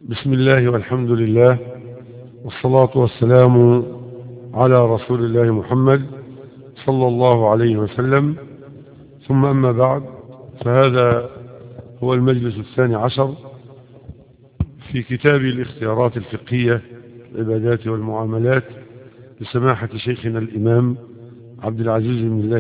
بسم الله والحمد لله والصلاة والسلام على رسول الله محمد صلى الله عليه وسلم، ثم أما بعد، فهذا هو المجلس 12 في كتاب الاختيارات الفقهية العبادات والمعاملات لسماحة شيخنا الإمام عبد العزيز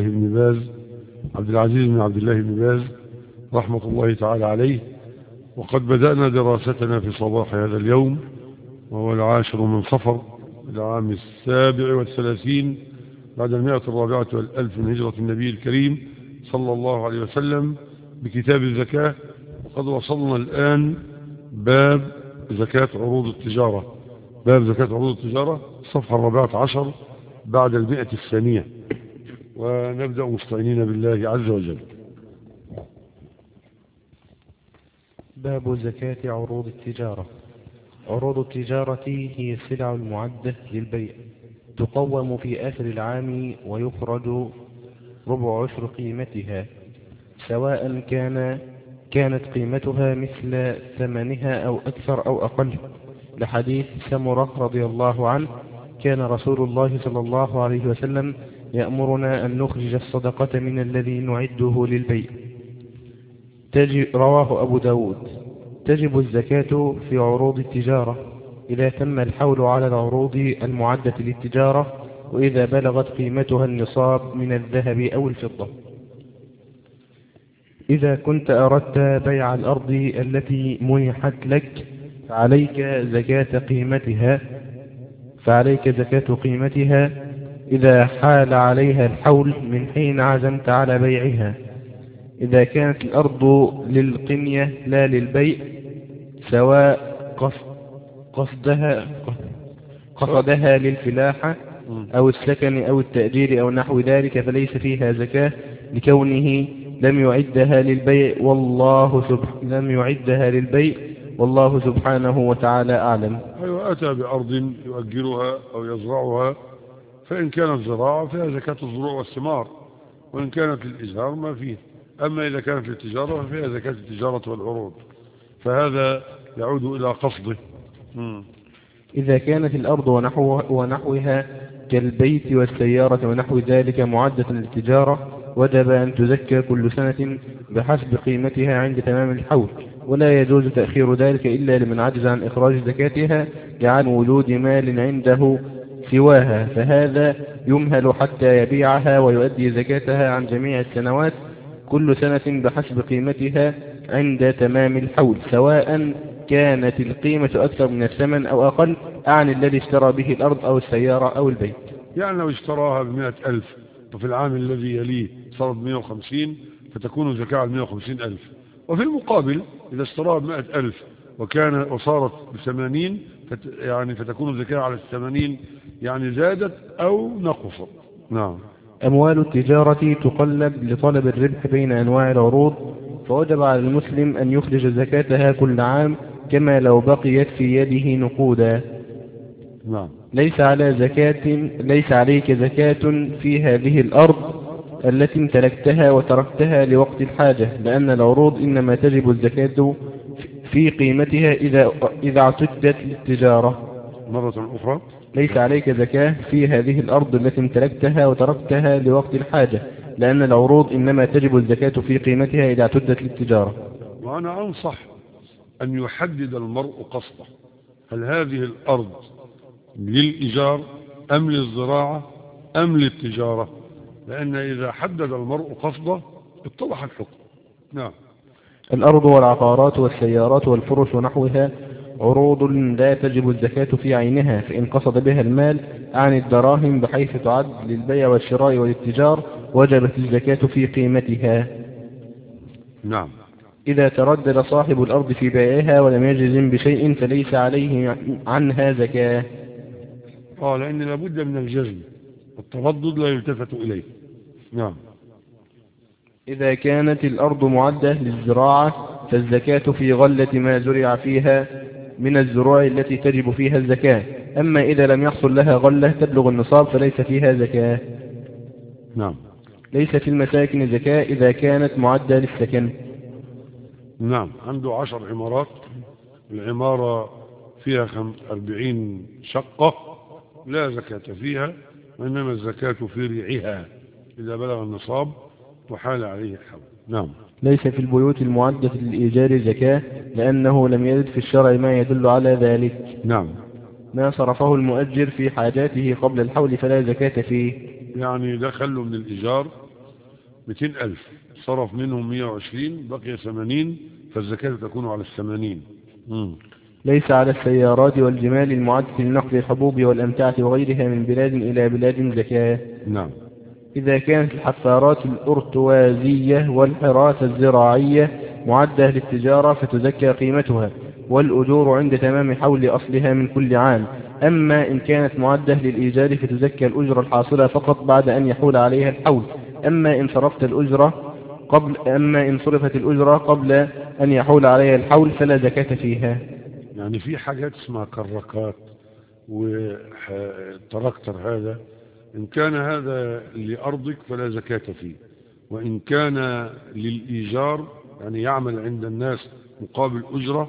بن عبد الله بن باز رحمة الله تعالى عليه. وقد بدأنا دراستنا في صباح هذا اليوم، وهو 10 من صفر العام 37 بعد 104 من هجرة النبي الكريم صلى الله عليه وسلم بكتاب الزكاة. وقد وصلنا الآن باب زكاة عروض التجارة، الصفحة 14 بعد 100 الثانية. ونبدأ مستعينين بالله عز وجل. باب زكاة عروض التجارة. عروض التجارة هي السلع المعدة للبيع، تقوم في آخر العام ويخرج ربع عشر قيمتها، سواء كانت قيمتها مثل ثمنها أو أكثر أو أقل، لحديث سمرة رضي الله عنه: كان رسول الله صلى الله عليه وسلم يأمرنا أن نخرج الصدقة من الذي نعده للبيع. رواه أبو داود. تجب الزكاة في عروض التجارة إذا تم الحول على العروض المعدة للتجارة، وإذا بلغت قيمتها النصاب من الذهب أو الفضة. إذا كنت أردت بيع الأرض التي منحت لك فعليك زكاة قيمتها إذا حال عليها الحول من حين عزمت على بيعها. إذا كانت الأرض للقنية لا للبيع، سواء قصدها للفلاحة أو السكن أو التأجير أو نحو ذلك، فليس فيها زكاة لكونه لم يعدها للبيع، والله سبحانه وتعالى أعلم. أتى بأرض يؤجرها أو يزرعها، فإن كانت زراعة فيها زكاة الزروع والثمار، وإن كانت للإجهار ما فيه. أما إذا كانت للتجارة ففيها زكاة التجارة والعروض، فهذا يعود إلى قصده. إذا كانت الأرض ونحوها كالبيت والسيارة ونحو ذلك معدة للتجارة، وجب أن تزكى كل سنة بحسب قيمتها عند تمام الحول، ولا يجوز تأخير ذلك إلا لمن عجز عن إخراج زكاتها لعن وجود مال عنده سواها، فهذا يمهل حتى يبيعها ويؤدي زكاتها عن جميع السنوات كل سنة بحسب قيمتها عند تمام الحول، سواء كانت القيمة أكثر من الثمن أو أقل، عن الذي اشترى به الأرض أو السيارة أو البيت. يعني لو اشتراها ب100,000 وفي العام الذي يليه صارت 150، فتكون زكاة على 150,000. وفي المقابل إذا اشتراها ب100,000 وصارت ب80، فتكون زكاة على 80، يعني زادت أو نقصت. نعم. أموال التجارة تقلب لطلب الربح بين أنواع العروض، فوجب على المسلم أن يخرج زكاتها كل عام كما لو بقيت في يده نقودا. نعم. ليس عليك زكاة في هذه الأرض التي امتلكتها وتركتها لوقت الحاجة، لأن العروض إنما تجب الزكاة في قيمتها إذا اعتدت للتجارة. مرة أخرى: ليس عليك زكاة في هذه الأرض التي امتلكتها وتركتها لوقت الحاجة، لأن العروض إنما تجب الزكاة في قيمتها إذا اعتدت للتجارة. وأنا أنصح أن يحدد المرء قصده، هل هذه الأرض للإيجار أم للزراعة أم للتجارة؟ لأن إذا حدد المرء قصده اتضح الحكم. نعم. الأرض والعقارات والسيارات والفرش ونحوها عروض لا تجب الزكاة في عينها، فإن قصد بها المال عن الدراهم بحيث تعد للبيع والشراء والاتجار وجبت الزكاة في قيمتها. نعم. إذا تردد صاحب الأرض في بيعها ولم يجزم بشيء فليس عليه عنها زكاة. لأن لابد من الجزم، والتردد لا يلتفت إليه. نعم. إذا كانت الأرض معدة للزراعة فالزكاة في غلة ما زرع فيها من الزروع التي تجب فيها الزكاة، أما إذا لم يحصل لها غلة تبلغ النصاب فليس فيها زكاة. نعم. ليس في المساكن زكاة إذا كانت معدة للسكن. نعم. عنده 10 عمارات العمارة فيها 40 شقة لا زكاة فيها، وإنما الزكاة في ريعها إذا بلغ النصاب وحال عليه الحول. نعم. ليس في البيوت المعدة للإيجار زكاة لأنه لم يرد في الشرع ما يدل على ذلك. نعم. ما صرفه المؤجر في حاجاته قبل الحول فلا زكاة فيه. يعني دخل له من الإيجار 200,000 صرف منهم 120 بقي 80 فالزكاة تكون على 80. ليس على السيارات والجمال المعدة لنقل الحبوب والأمتعة وغيرها من بلاد إلى بلاد زكاة. نعم. إذا كانت الحفارات الأرتوازية والحراسة الزراعية معدة للتجارة فتزكى قيمتها والأجور عند تمام حول أصلها من كل عام. أما إن كانت معدة للإيجار فتزكى الأجرة الحاصلة فقط بعد أن يحول عليها الحول. أما إن صرفت الأجرة قبل أن يحول عليها الحول فلا زكاة فيها. يعني في حاجات اسمها كراكات والتراكتر هذا إن كان هذا لأرضك فلا زكاة فيه، وإن كان للإيجار يعني يعمل عند الناس مقابل أجرة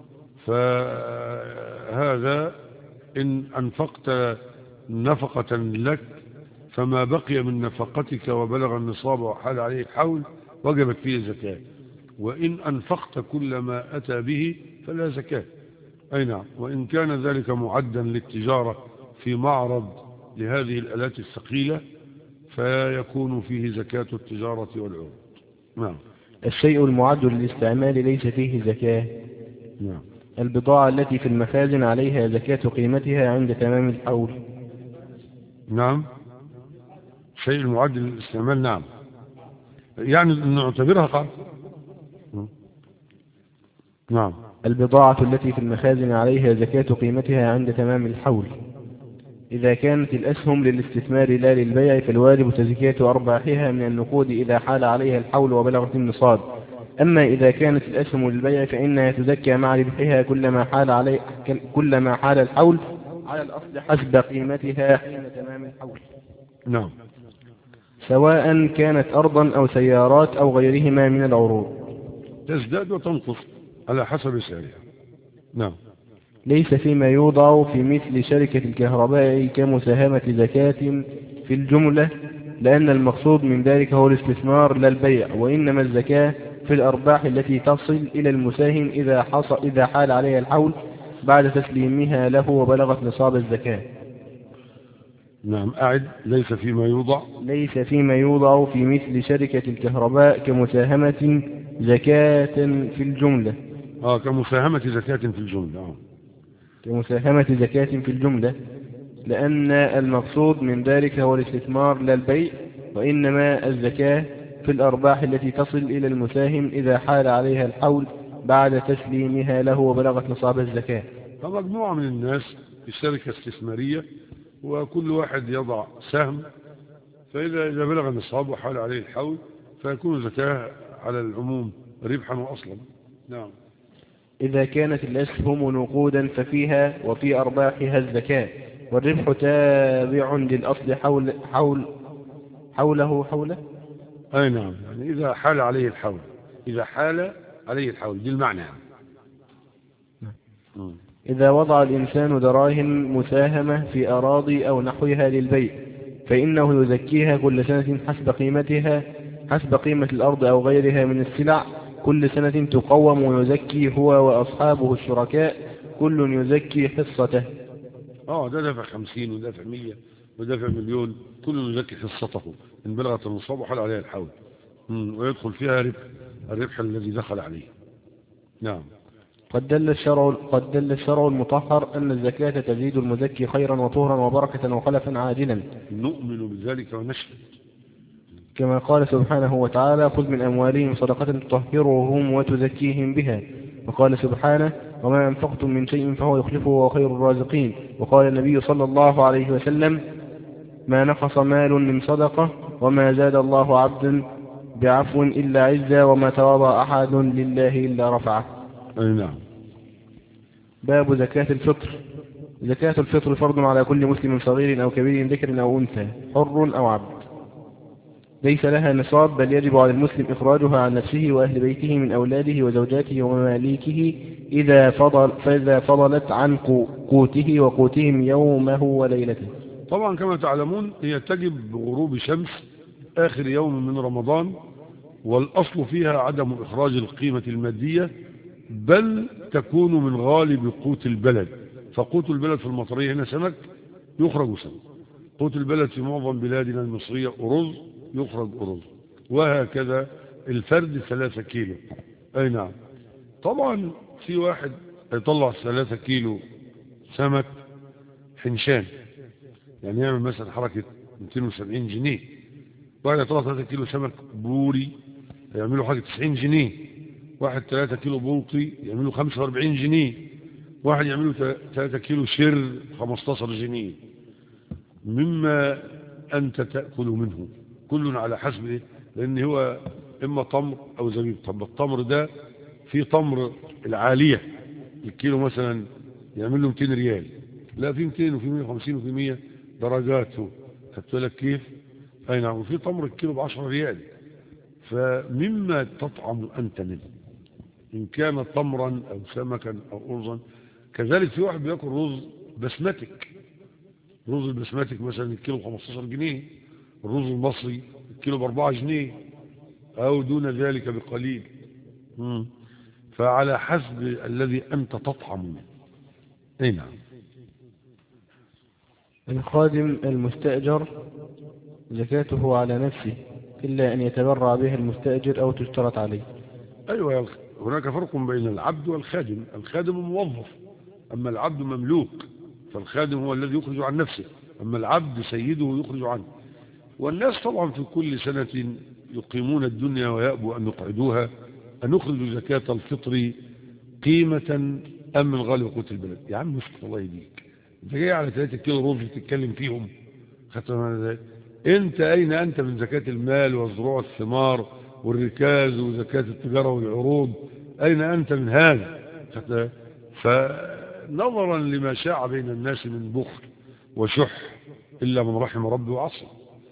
فهذا إن أنفقت نفقة لك فما بقي من نفقتك وبلغ النصاب وحال عليه الحول وجبت فيه زكاة، وإن أنفقت كل ما أتى به فلا زكاة. أي نعم. وإن كان ذلك معدا للتجارة في معرض لهذه الآلات الثقيلة فيكون فيه زكاة التجارة والعروض. نعم. الشيء المعد للاستعمال ليس فيه زكاة. نعم. البضاعة التي في المخازن عليها زكاة قيمتها عند تمام الحول. نعم. شيء المعد للاستعمال. نعم. يعني نعتبرها قاعدة. نعم. البضاعة التي في المخازن عليها زكاة قيمتها عند تمام الحول. إذا كانت الأسهم للاستثمار لا للبيع فالواجب تزكية أرباحها من النقود إذا حال عليها الحول وبلغت النصاب. أما إذا كانت الأسهم للبيع فإنها تزكى مع ربحها كلما حال الحول على الأصل حسب قيمتها حين تمام الحول. نعم. سواء كانت أرضا أو سيارات أو غيرهما من العروض. تزداد وتنقص على حسب سعرها. نعم. ليس فيما يوضع في مثل شركة الكهرباء كمساهمة زكاة في الجملة لأن المقصود من ذلك هو الاستثمار لا البيع، وإنما الزكاة في الأرباح التي تصل إلى المساهم إذا حال عليها الحول بعد تسليمها له وبلغت نصاب الزكاة. نعم. أعد. ليس فيما يوضع. ليس فيما يوضع في مثل شركة الكهرباء كمساهمة زكاة في الجملة. كمساهمة زكاة في الجملة. كمساهمة زكاة في الجملة لأن المقصود من ذلك هو الاستثمار لا البيع، وإنما الزكاة في الأرباح التي تصل إلى المساهم إذا حال عليها الحول بعد تسليمها له وبلغت نصاب الزكاة. فمجموعة من الناس في شركة استثمارية وكل واحد يضع سهم، فإذا بلغ النصاب وحال عليه الحول فيكون زكاة على العموم ربحا وأصلا. نعم. إذا كانت الأسهم نقودا ففيها وفي أرباحها الزكاة، والربح تابع للأصل حوله. أي نعم. يعني إذا حال عليه الحول. إذا حال عليه الحول دي المعنى. إذا وضع الإنسان دراهم مساهمة في أراضي أو نحوها للبيع فإنه يزكيها كل سنة حسب قيمة الأرض أو غيرها من السلع كل سنة تقوم، ويزكي هو وأصحابه الشركاء كل يزكي حصته. ده دفع 50 ودفع 100 ودفع مليون كل يزكي حصته إن بلغت النصاب وحال عليها الحول ويدخل فيها الربح الذي دخل عليه. نعم. قد دل الشرع المطهر أن الزكاة تزيد المزكي خيرا وطهرا وبركة وخلفا عاجلا. نؤمن بذلك ونشهد. كما قال سبحانه وتعالى: خذ من أموالهم صدقة تطهرهم وتزكيهم بها. وقال سبحانه: وما أنفقتم من شيء فهو يخلفه وخير الرازقين. وقال النبي صلى الله عليه وسلم: ما نقص مال من صدقة وما زاد الله عبدا بعفو إلا عزا وما تواضع أحد لله إلا رفعه. نعم. باب زكاة الفطر. زكاة الفطر فرض على كل مسلم صغير أو كبير ذكر أو أنثى حر أو عبد. ليس لها نصاب، بل يجب على المسلم إخراجها عن نفسه وأهل بيته من أولاده وزوجاته ومماليكه فإذا فضلت عن قوته وقوتهم يومه وليلته. طبعا كما تعلمون هي تجب بغروب شمس آخر يوم من رمضان، والأصل فيها عدم إخراج القيمة المادية، بل تكون من غالب قوت البلد. فقوت البلد في المطرية هنا سمك، يخرج سمك. قوت البلد في معظم بلادنا المصرية أرز، يخرج أرز. وهكذا الفرد 3 كيلو. أي نعم. طبعا في واحد يطلع 3 كيلو سمك حنشان، يعني يعمل مثلا حركة 270 جنيه. واحد يطلع 3 كيلو سمك بوري يعملوا حاجة 90 جنيه. واحد 3 كيلو بلطي يعملوا 45 جنيه. واحد يعملوا 3 كيلو شر 15 جنيه. مما أنت تأكل منه، كل على حسب إيه؟ لأن هو إما تمر أو زبيب. طب التمر ده في تمر العالية الكيلو مثلا يعمل له 200 ريال، لا في 200 وفي 150 وفي 100 درجاته. خدت بالك كيف؟ أي نعم. وفي تمر الكيلو ب10 ريال. فمما تطعم أنت منه، إن كان تمرا أو سمكا أو أرزا. كذلك في واحد بياكل رز بسمتك. رز البسمتك مثلا الكيلو ب15 جنيه، الرز المصري الكيلو ب4 جنيه أو دون ذلك بقليل. فعلى حسب الذي أنت تطعم منه. أي نعم. الخادم المستأجر زكاته على نفسه إلا أن يتبرع به المستأجر أو تشترط عليه. أيوة، هناك فرق بين العبد والخادم. الخادم موظف، أما العبد مملوك. فالخادم هو الذي يخرج عن نفسه، أما العبد سيده يخرج عنه. والناس طبعا في كل سنة يقيمون الدنيا ويأبوا أن يقعدوها، أن نخرج زكاة الفطر قيمة أم من غالب قوت البلد. يا عم مسك الله يديك، أنت جاي على 3 كيلو رز تتكلم فيهم. أنت أين أنت من زكاة المال والزروع والثمار والركاز وزكاة التجارة والعروض؟ أين أنت من هذا؟ فنظرا لما شاع بين الناس من بخل وشح إلا من رحم ربي وعصى،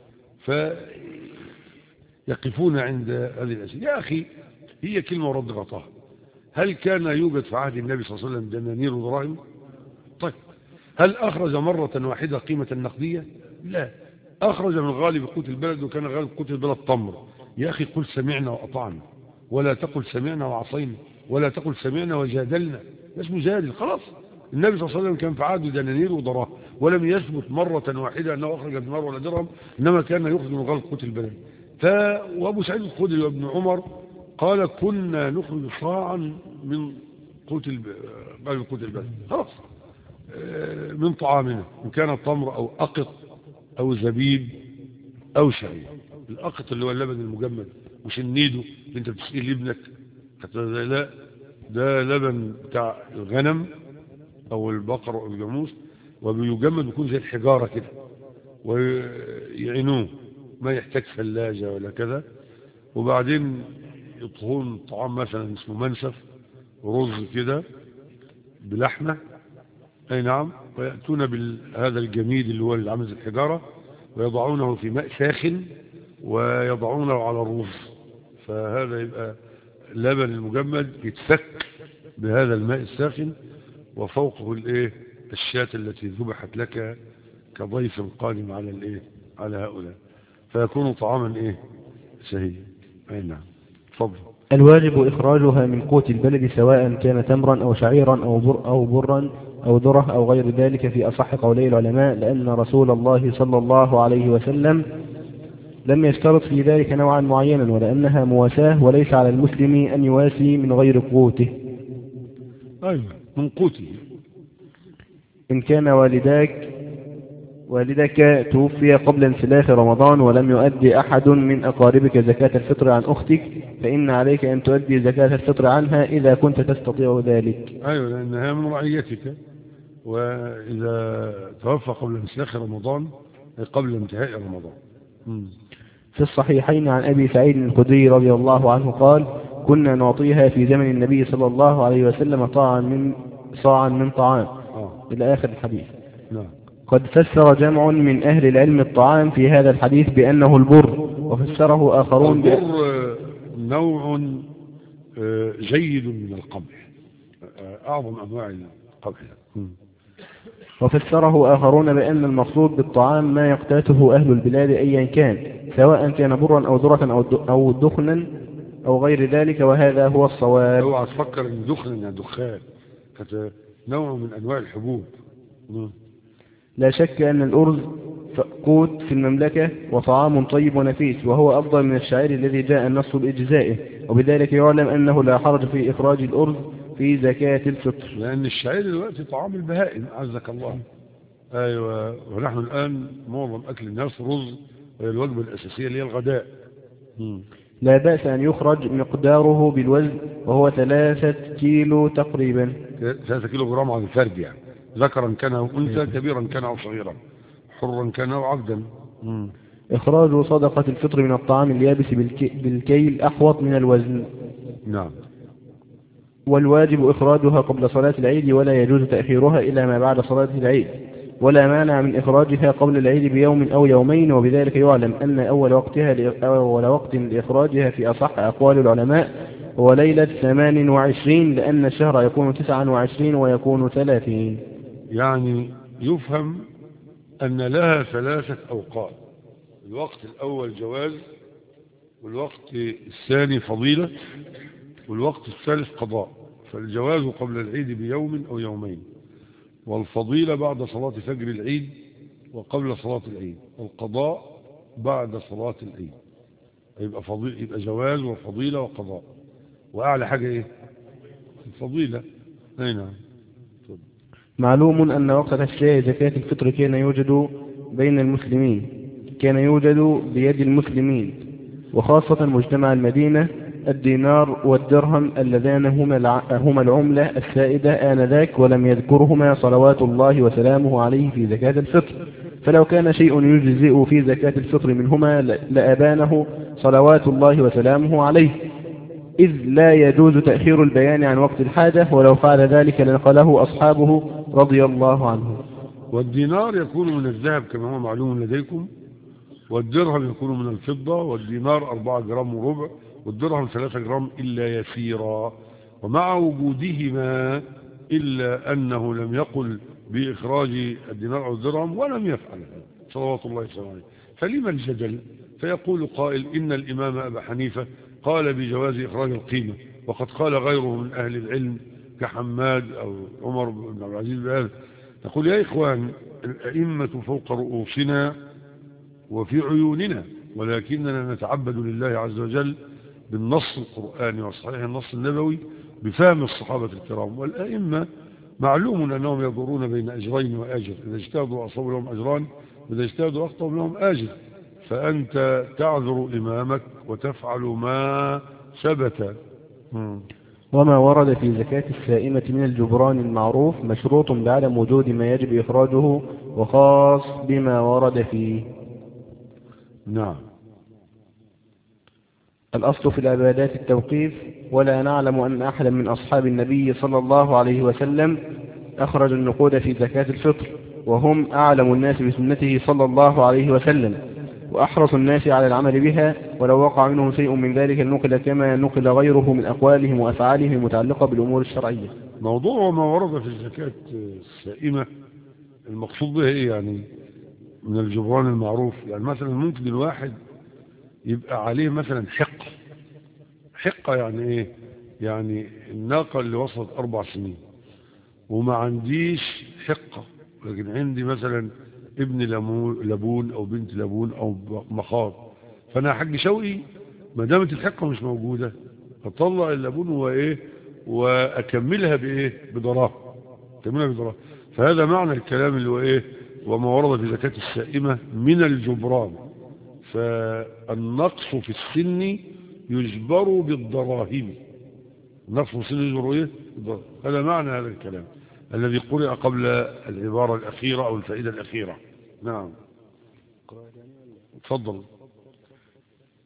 فيقفون عند هذه الأشياء. يا أخي هي كلمة ورد غطاها. هل كان يوجد في عهد النبي صلى الله عليه وسلم دنانير ودراهم؟ طيب هل أخرج مرة واحدة قيمة النقدية؟ لا، أخرج من غالب قوت البلد، وكان غالب قوت البلد تمر. يا أخي قل سمعنا وأطعنا، ولا تقل سمعنا وعصينا، ولا تقل سمعنا وجادلنا. اسمه جادل خلاص. النبي صلى الله عليه وسلم كان في عهده دنانير ودراهم، ولم يثبت مرة واحدة أنه أخرج دينار ولا درهم، إنما كان يخرج من غالب قوت البلد. وأبو سعيد الخدري وابن عمر قال كنا نخرج صاعا من غالب قوت البلد خلاص، من طعامنا، إن كان تمر أو أقط أو زبيب أو شعير. الأقط اللي هو اللبن المجمد، مش النيدو اللي أنت بتسقيه لابنك. لا، ده لبن بتاع الغنم أو البقر أو الجاموس، وبيجمد بيكون زي الحجارة كده، ويعينوه ما يحتاج ثلاجة ولا كذا. وبعدين يطهون طعام مثلا اسمه منسف، رز كده بلحمة. أي نعم. ويأتون بهذا الجميد اللي هو اللي عامل زي الحجارة، ويضعونه في ماء ساخن ويضعونه على الرز. فهذا يبقى اللبن المجمد يتفك بهذا الماء الساخن، وفوقه الايه الشاة التي ذبحت لك كضيف قادم على الايه على هؤلاء، فيكون طعاما شهي. اي نعم. تفضل. الواجب إخراجها من قوت البلد سواء كان تمرا أو شعيرا أو برا أو ذرة أو غير ذلك في أصح قولي العلماء، لأن رسول الله صلى الله عليه وسلم لم يشترط في ذلك نوعا معينا، ولأنها مواساة، وليس على المسلم أن يواسي من غير قوته. أيوة، من قوته. إن كان والدك توفي قبل انسلاخ رمضان ولم يؤدي أحد من أقاربك زكاة الفطر عن أختك، فإن عليك أن تؤدي زكاة الفطر عنها إذا كنت تستطيع ذلك. أيوة، لأنها من رعيتك. وإذا توفى قبل انسلاخ رمضان قبل انتهاء رمضان. في الصحيحين عن أبي سعيد الخدري رضي الله عنه قال: كنا نعطيها في زمن النبي صلى الله عليه وسلم صاعا من طعام إلى آخر الحديث. قد فسر جمع من أهل العلم الطعام في هذا الحديث بأنه البر، وفسره آخرون البر نوع جيد من القمح، أعظم أنواع القمح. وفسره آخرون بأن المقصود بالطعام ما يقتاته أهل البلاد أيا كان، سواء كان برا أو ذرة أو دخنا أو غير ذلك، وهذا هو الصواب. اوعى تفكر ان دخن يعني دخان، نوع من أنواع الحبوب. لا شك أن الأرز قوت في المملكة وطعام طيب ونفيس، وهو أفضل من الشعير الذي جاء النص بإجزائه، وبذلك يعلم أنه لا حرج في إخراج الأرز في زكاة الفطر، لأن الشعير دلوقتي طعام البهائم عزك الله. أيوة، ونحن الآن معظم أكل الناس رز، الوجبة الأساسية اللي هي الغداء. لا بأس أن يخرج مقداره بالوزن، وهو 3 كيلو تقريبا. 3 كيلو جرام عن الفرد، يعني ذكرا كان أو أنثى، كبيرا كان أو صغيرا، حرا كان أو عبدا. إخراج صدقة الفطر من الطعام اليابس بالكيل أحوط من الوزن. نعم. والواجب إخراجها قبل صلاة العيد، ولا يجوز تأخيرها إلى ما بعد صلاة العيد، ولا مانع من إخراجها قبل العيد بيوم أو يومين، وبذلك يعلم أن أول وقت لإخراجها في أصح أقوال العلماء هو ليلة 28، لأن الشهر يكون 29 ويكون 30. يعني يفهم أن لها 3 أوقات: الوقت الأول جواز، والوقت الثاني فضيلة، والوقت الثالث قضاء. فالجواز قبل العيد بيوم أو يومين، والفضيلة بعد صلاة فجر العيد وقبل صلاة العيد، والقضاء بعد صلاة العيد. يبقى جواز وفضيلة وقضاء، وأعلى حاجة إيه؟ الفضيلة. أي نعم. معلوم أن وقت تشريع زكاة الفطر كان يوجد بين المسلمين، كان يوجد بيد المسلمين، وخاصة مجتمع المدينة، الدينار والدرهم اللذان هما العملة السائدة آنذاك، ولم يذكرهما صلوات الله وسلامه عليه في زكاة الفطر، فلو كان شيء يجزئ في زكاة الفطر منهما لأبانه صلوات الله وسلامه عليه، إذ لا يجوز تأخير البيان عن وقت الحاجة، ولو فعل ذلك لنقله أصحابه رضي الله عنهم. والدينار يكون من الذهب كما هو معلوم لديكم، والدرهم يكون من الفضة، والدينار 4 جرام وربع، والدرهم 3 جرام إلا يسيرا. ومع وجودهما إلا أنه لم يقل بإخراج الدينار أو الدرهم، ولم يفعل صلوات الله وسلامه عليه. فلما الجدل؟ فيقول قائل إن الإمام أبا حنيفة قال بجواز إخراج القيمة، وقد قال غيره من أهل العلم كحماد أو عمر بن عبد العزيز بهذا. نقول يا إخوان، الأئمة فوق رؤوسنا وفي عيوننا، ولكننا نتعبد لله عز وجل بالنص القرآني وصحيح النص النبوي بفهم الصحابة الكرام. والأئمة معلوم أنهم يضرون بين أجرين وأجر، إذا اجتهدوا أصابوا لهم أجران، وإذا اجتهدوا أخطأوا لهم أجر. فأنت تعذر إمامك وتفعل ما ثبت. وما ورد في زكاة السائمة من الجبران المعروف مشروط بعدم وجود ما يجب إخراجه، وخاص بما ورد فيه. نعم. الأصل في العبادات التوقيف، ولا نعلم أن أحدا من أصحاب النبي صلى الله عليه وسلم أخرج النقود في زكاة الفطر، وهم أعلم الناس بسنته صلى الله عليه وسلم وأحرص الناس على العمل بها، ولو وقع منهم شيء من ذلك نقل كما نقل غيره من أقوالهم وأفعالهم المتعلقة بالأمور الشرعية. موضوع ما ورد في الزكاة السائمة المقصود به إيه يعني من الجبران المعروف؟ يعني مثلا ممكن الواحد يبقى عليه مثلا حقة يعني إيه؟ يعني الناقة اللي وصلت 4 سنين وما عنديش حقة، لكن عندي مثلا ابن لبون أو بنت لبون أو مخاض، فأنا حق شوقي ما دامت الحقة مش موجودة أطلع اللبون وإيه وأكملها بإيه؟ بضراهم. فهذا معنى الكلام اللي هو إيه؟ وما ورد في زكاة السائمة من الجبران. فالنقص في السن يجبر بالدراهم. النقص في السن يجبر إيه؟ هذا معنى هذا الكلام الذي قرأ قبل العبارة الأخيرة أو الفائدة الأخيرة. نعم. تفضل.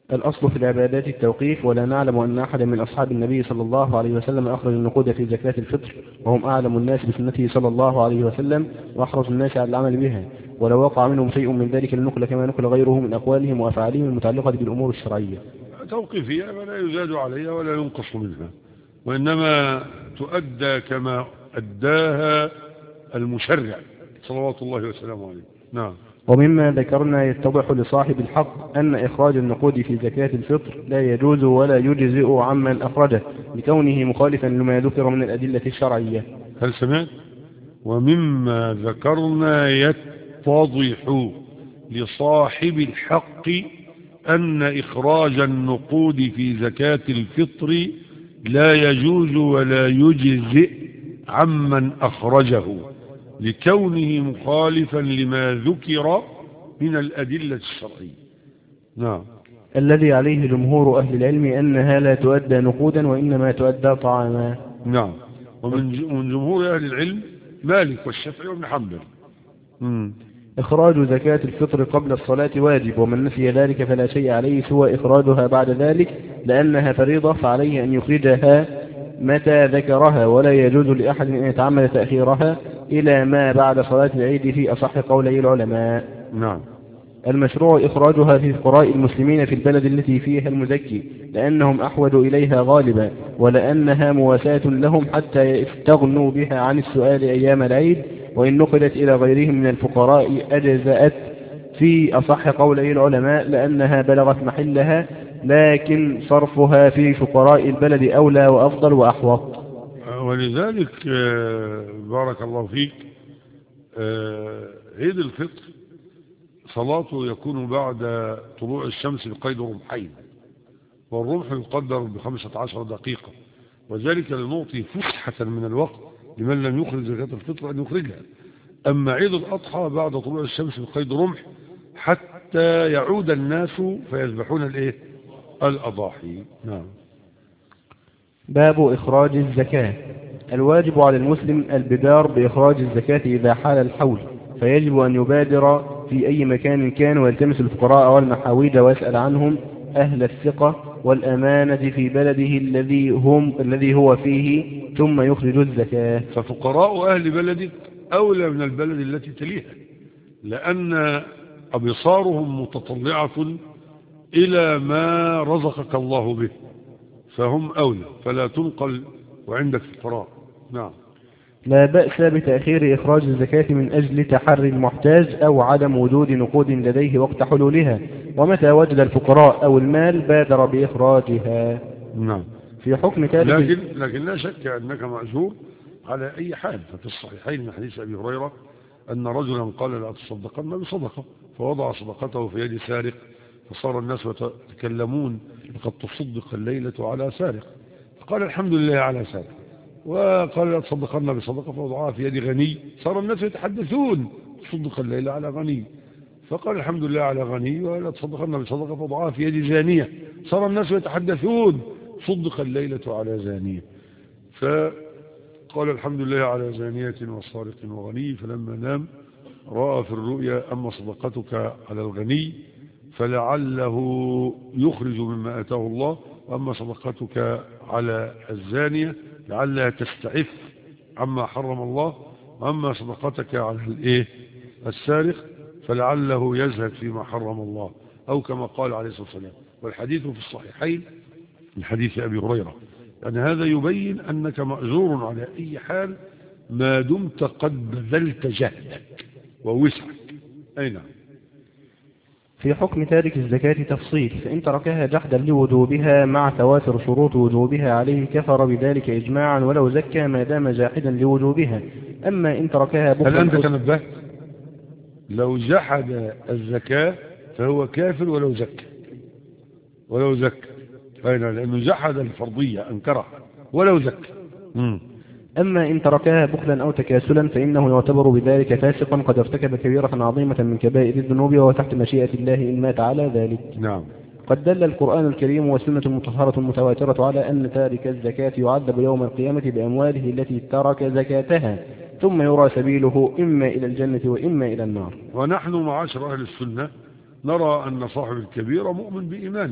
الأصل في العبادات التوقيف، ولا نعلم أن أحدا من أصحاب النبي صلى الله عليه وسلم أخرج النقود في زكاة الفطر، وهم أعلم الناس بسنته صلى الله عليه وسلم وأحرص الناس على العمل بها، ولو وقع منهم شيء من ذلك لنقل كما نقل غيره من أقوالهم وأفعالهم المتعلقة بالأمور الشرعية. توقيفية ولا يزاد عليها ولا ينقص منها، وإنما تؤدى كما أداها المشرع صلوات الله وسلامه عليه. نعم. ومما ذكرنا يتضح لصاحب الحق أن إخراج النقود في زكاة الفطر لا يجوز ولا يجزئ عمن أخرجه لكونه مخالفا لما ذكر من الأدلة الشرعية. هل سمعت؟ ومما ذكرنا يتضح لصاحب الحق أن إخراج النقود في زكاة الفطر لا يجوز ولا يجزئ عمن أخرجه لكونه مخالفا لما ذكر من الأدلة الشرعية. نعم. الذي عليه جمهور أهل العلم أنها لا تؤدى نقودا وإنما تؤدى طعاما. نعم. ومن جمهور أهل العلم مالك والشافعي وابن حنبل. إخراج زكاة الفطر قبل الصلاة واجب، ومن نسي ذلك فلا شيء عليه سوى إخراجها بعد ذلك، لأنها فريضة فعليه أن يخرجها متى ذكرها، ولا يجوز لأحد أن يتعمد تأخيرها إلى ما بعد صلاة العيد في أصح قولي العلماء. نعم. المشروع إخراجها في فقراء المسلمين في البلد التي فيها المزكي، لأنهم أحوج إليها غالبا، ولأنها مواساة لهم حتى يستغنوا بها عن السؤال أيام العيد، وإن نقلت إلى غيرهم من الفقراء أجزأت في أصح قولي العلماء لأنها بلغت محلها، لكن صرفها في فقراء البلد أولى وأفضل وأحوط. ولذلك بارك الله فيك عيد الفطر صلاته يكون بعد طلوع الشمس بقيد رمحين، والرمح يقدر ب15 دقيقة، وذلك لنعطي فسحة من الوقت لمن لم يخرج زكاة الفطر أن يخرجها. أما عيد الأضحى بعد طلوع الشمس بقيد رمح حتى يعود الناس فيذبحون الأضاحي. نعم. باب إخراج الزكاة. الواجب على المسلم البدار بإخراج الزكاة إذا حال الحول، فيجب أن يبادر في أي مكان كان ويلتمس الفقراء والمحاويج ويسأل عنهم أهل الثقة والأمانة في بلده الذي هو فيه، ثم يخرج الزكاة. ففقراء أهل بلدك أولى من البلد التي تليها، لأن أبصارهم متطلعة إلى ما رزقك الله به، فهم أولى، فلا تنقل وعندك فقراء. نعم. لا بأس بتأخير إخراج الزكاة من أجل تحري المحتاج أو عدم وجود نقود لديه وقت حلولها، ومتى وجد الفقراء أو المال بادر بإخراجها. نعم. في حكم ثالث. لكن لا شك أنك مأجور على أي حال. ففي الصحيحين من حديث أبي هريرة أن رجلا قال لا تصدقن بصدقة، فوضع صدقته في يد سارق، فصار الناس يتكلمون لقد تصدق الليلة على سارق، فقال الحمد لله على سارق. وقال لا تصدقن بصدقة، فوضعها في يد غني، صار الناس يتحدثون تصدق الليلة على غني، فقال الحمد لله على غني. ولا تصدقن بصدقة، فوضعها في يد زانية، صار الناس يتحدثون صدق الليلة على زانية، فقال الحمد لله على زانية وسارق وغني. فلما نام رأى في الرؤيا أما صدقتك على الغني فلعله يخرج مما آتاه الله، وأما صدقتك على الزانية لعلها تستعف عما حرم الله، وأما صدقتك على السارق فلعله يزهد فيما حرم الله، أو كما قال عليه الصلاة والسلام. والحديث في الصحيحين من حديث أبي هريرة. يعني هذا يبين أنك مأجور على أي حال ما دمت قد بذلت جهدك ووسعك. أي نعم. في حكم تارك الزكاة تفصيل، فإن تركها جحدا لوجوبها مع تواتر شروط وجوبها عليه كفر بذلك إجماعا ولو زكى ما دام جاحدا لوجوبها. أما إن تركها بخلا. هل أنت تنبهت؟ لو جحد الزكاة فهو كافر ولو زكى لأنه جحد الفرضية أنكرها ولو زكى. أما إن تركها بخلا أو تكاسلا فإنه يعتبر بذلك فاسقا قد ارتكب كبيرة عظيمة من كبائر الذنوب، وهو تحت مشيئة الله إن مات على ذلك. نعم. قد دل القرآن الكريم والسنة المطهرة المتواترة على أن تارك الزكاة يعذب يوم القيامة بأمواله التي ترك زكاتها، ثم يرى سبيله إما إلى الجنة وإما إلى النار. ونحن معاشر أهل السنة نرى أن صاحب الكبيرة مؤمن بإيمانه،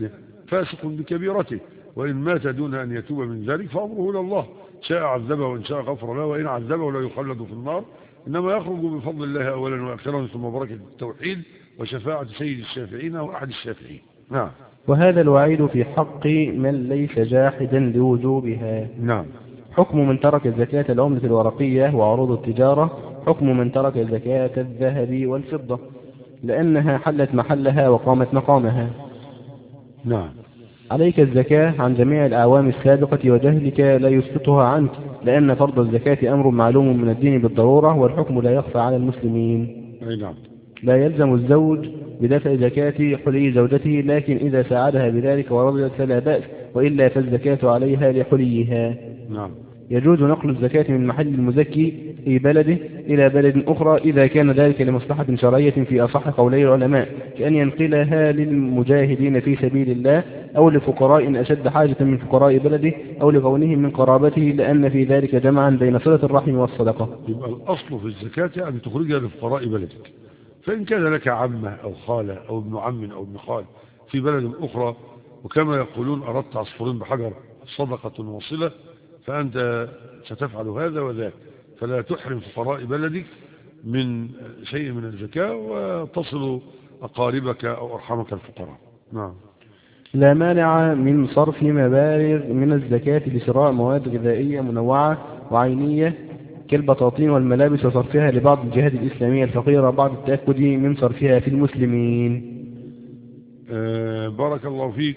فاسق بكبيرته، وإن مات دون أن يتوب من ذلك فأمره إلى الله، شاء عذبه وإن شاء غفر له، وإن عذبه لا يخلد في النار، إنما يخرج بفضل الله أولا وآخرا ثم بركة التوحيد وشفاعة سيد الشافعين أو أحد الشافعين. نعم. وهذا الوعيد في حق من ليس جاحدا لوجوبها. نعم. حكم من ترك زكاة العملة الورقية وعروض التجارة حكم من ترك زكاة الذهب والفضة، لأنها حلت محلها وقامت مقامها. نعم. عليك الزكاة عن جميع الأعوام السابقة، وجهلك لا يسقطها عنك، لأن فرض الزكاة أمر معلوم من الدين بالضرورة، والحكم لا يخفى على المسلمين. أي نعم. لا يلزم الزوج بدفع زكاة حلي زوجته، لكن إذا ساعدها بذلك ورضيت فلا بأس، وإلا فالزكاة عليها لحليها. نعم. يجوز نقل الزكاة من محل المزكي في بلده إلى بلد أخرى إذا كان ذلك لمصلحة شرعية في أصح قولي العلماء، كأن ينقلها للمجاهدين في سبيل الله، أو لفقراء أشد حاجة من فقراء بلده، أو لكونهم من قرابته، لأن في ذلك جمعا بين صلة الرحم والصدقة. يبقى الأصل في الزكاة أن تخرجها لفقراء بلدك، فإن كان لك عمة أو خالة أو ابن عم أو ابن خال في بلد أخرى، وكما يقولون أردت عصفورين بحجر، صدقة وصلة، فأنت ستفعل هذا وذاك، فلا تحرم فقراء بلدك من شيء من الزكاة وتصل أقاربك أو أرحمك الفقراء. نعم. لا مانع من صرف مبالغ من الزكاة لشراء مواد غذائية منوعة وعينية كالبطاطين والملابس، وصرفها لبعض الجهات الإسلامية الفقيرة بعد التأكد من صرفها في المسلمين. بارك الله فيك.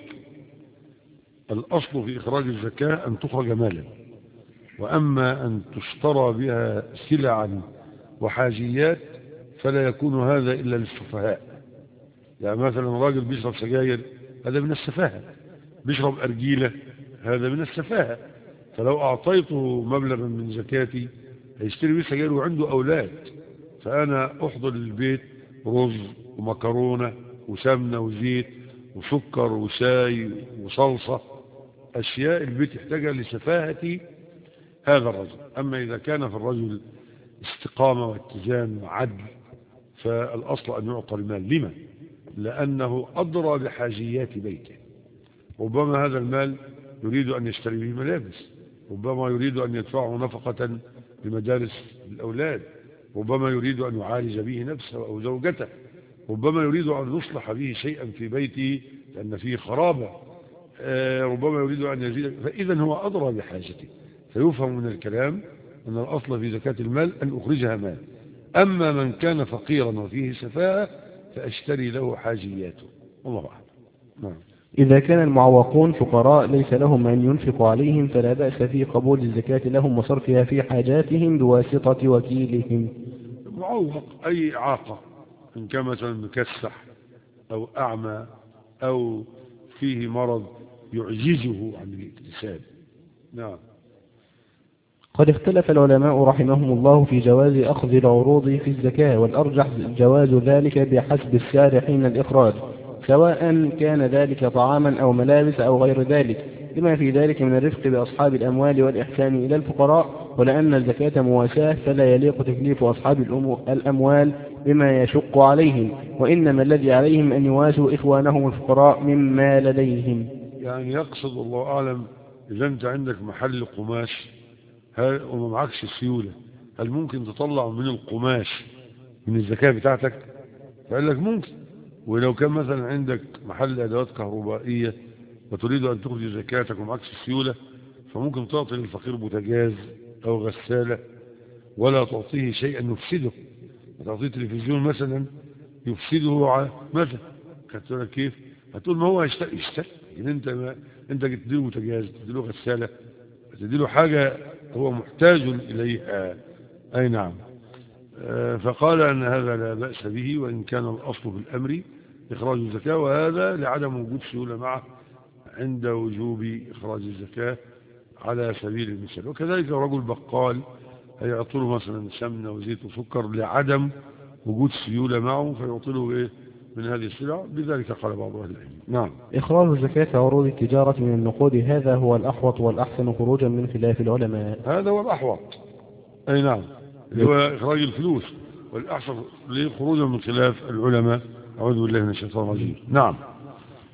الأصل في إخراج الزكاة أن تخرج مالا، وأما أن تشترى بها سلعا وحاجيات فلا يكون هذا إلا للسفهاء. يعني مثلا راجل بيشرب سجاير، هذا من السفاهة، بيشرب أرجيلة، هذا من السفاهة، فلو أعطيته مبلغا من زكاتي هيشتري بيه سجاير وعنده أولاد، فأنا أحضر للبيت رز ومكرونة وسمنة وزيت وسكر وشاي وصلصة، أشياء البيت يحتاجها لسفاهة هذا الرجل. أما إذا كان في الرجل استقامة واتزان وعدل فالأصل أن يعطى المال. لما؟ لأنه أدرى بحاجيات بيته، ربما هذا المال يريد أن يشتري به ملابس، ربما يريد أن يدفعه نفقة لمدارس الأولاد، ربما يريد أن يعالج به نفسه أو زوجته، ربما يريد أن يصلح به شيئا في بيته لأن فيه خرابة، ربما يريد أن يزيد، فإذا هو أدرى بحاجته. فيفهم من الكلام أن الأصل في زكاة المال أن أخرجها مال. أما من كان فقيرا وفيه سفاهة فأشتري له حاجياته، والله أعلم. نعم. إذا كان المعوقون فقراء ليس لهم من ينفق عليهم فلا بأس في قبول الزكاة لهم وصرفها في حاجاتهم بواسطة وكيلهم. معوق أي إعاقة، إن كان مثلا مكسح أو أعمى أو فيه مرض يعجزه عن الاكتساب. نعم. قد اختلف العلماء رحمهم الله في جواز أخذ العروض في الزكاة، والأرجح جواز ذلك بحسب السعر حين الإخراج، سواء كان ذلك طعاما أو ملابس أو غير ذلك، لما في ذلك من الرفق بأصحاب الأموال والإحسان إلى الفقراء، ولأن الزكاة مواساة فلا يليق تكليف أصحاب الأموال بما يشق عليهم، وإنما الذي عليهم أن يواسوا إخوانهم الفقراء مما لديهم. يعني يقصد الله أعلم إذا أنت عندك محل قماش وما معكش سيولة، هل ممكن تطلع من القماش من الزكاة بتاعتك؟ فقال لك ممكن. ولو كان مثلا عندك محل أدوات كهربائية وتريد أن تخرج زكاتك ومعكش سيولة، فممكن تعطي للفقير بوتاجاز أو غسالة ولا تعطيه شيئا يفسده. تعطيه تلفزيون مثلا يفسده مثلا، هتقول لك كيف؟ هتقول ما هو يشتري يعني انت تديله بوتاجاز، تديله غسالة، تديله حاجة هو محتاج إليها. أي نعم. فقال أن هذا لا بأس به، وإن كان الأصل في الأمر إخراج الزكاة، وهذا لعدم وجود سيولة معه عند وجوب إخراج الزكاة على سبيل المثال. وكذلك رجل بقال هيعطله مثلا سمنة وزيت وسكر لعدم وجود سيولة معه، فيعطله إيه من هذه السلع، بذلك قال بعض أهل العلم. نعم. إخراج الزكاة عروض التجارة من النقود هذا هو الأحوط والأحسن خروجا من خلاف العلماء. هذا هو الأحوط. أي نعم، اللي هو إخراج الفلوس، والأحسن خروجا من خلاف العلماء. أعوذ بالله من الشيطان الرجيم. نعم.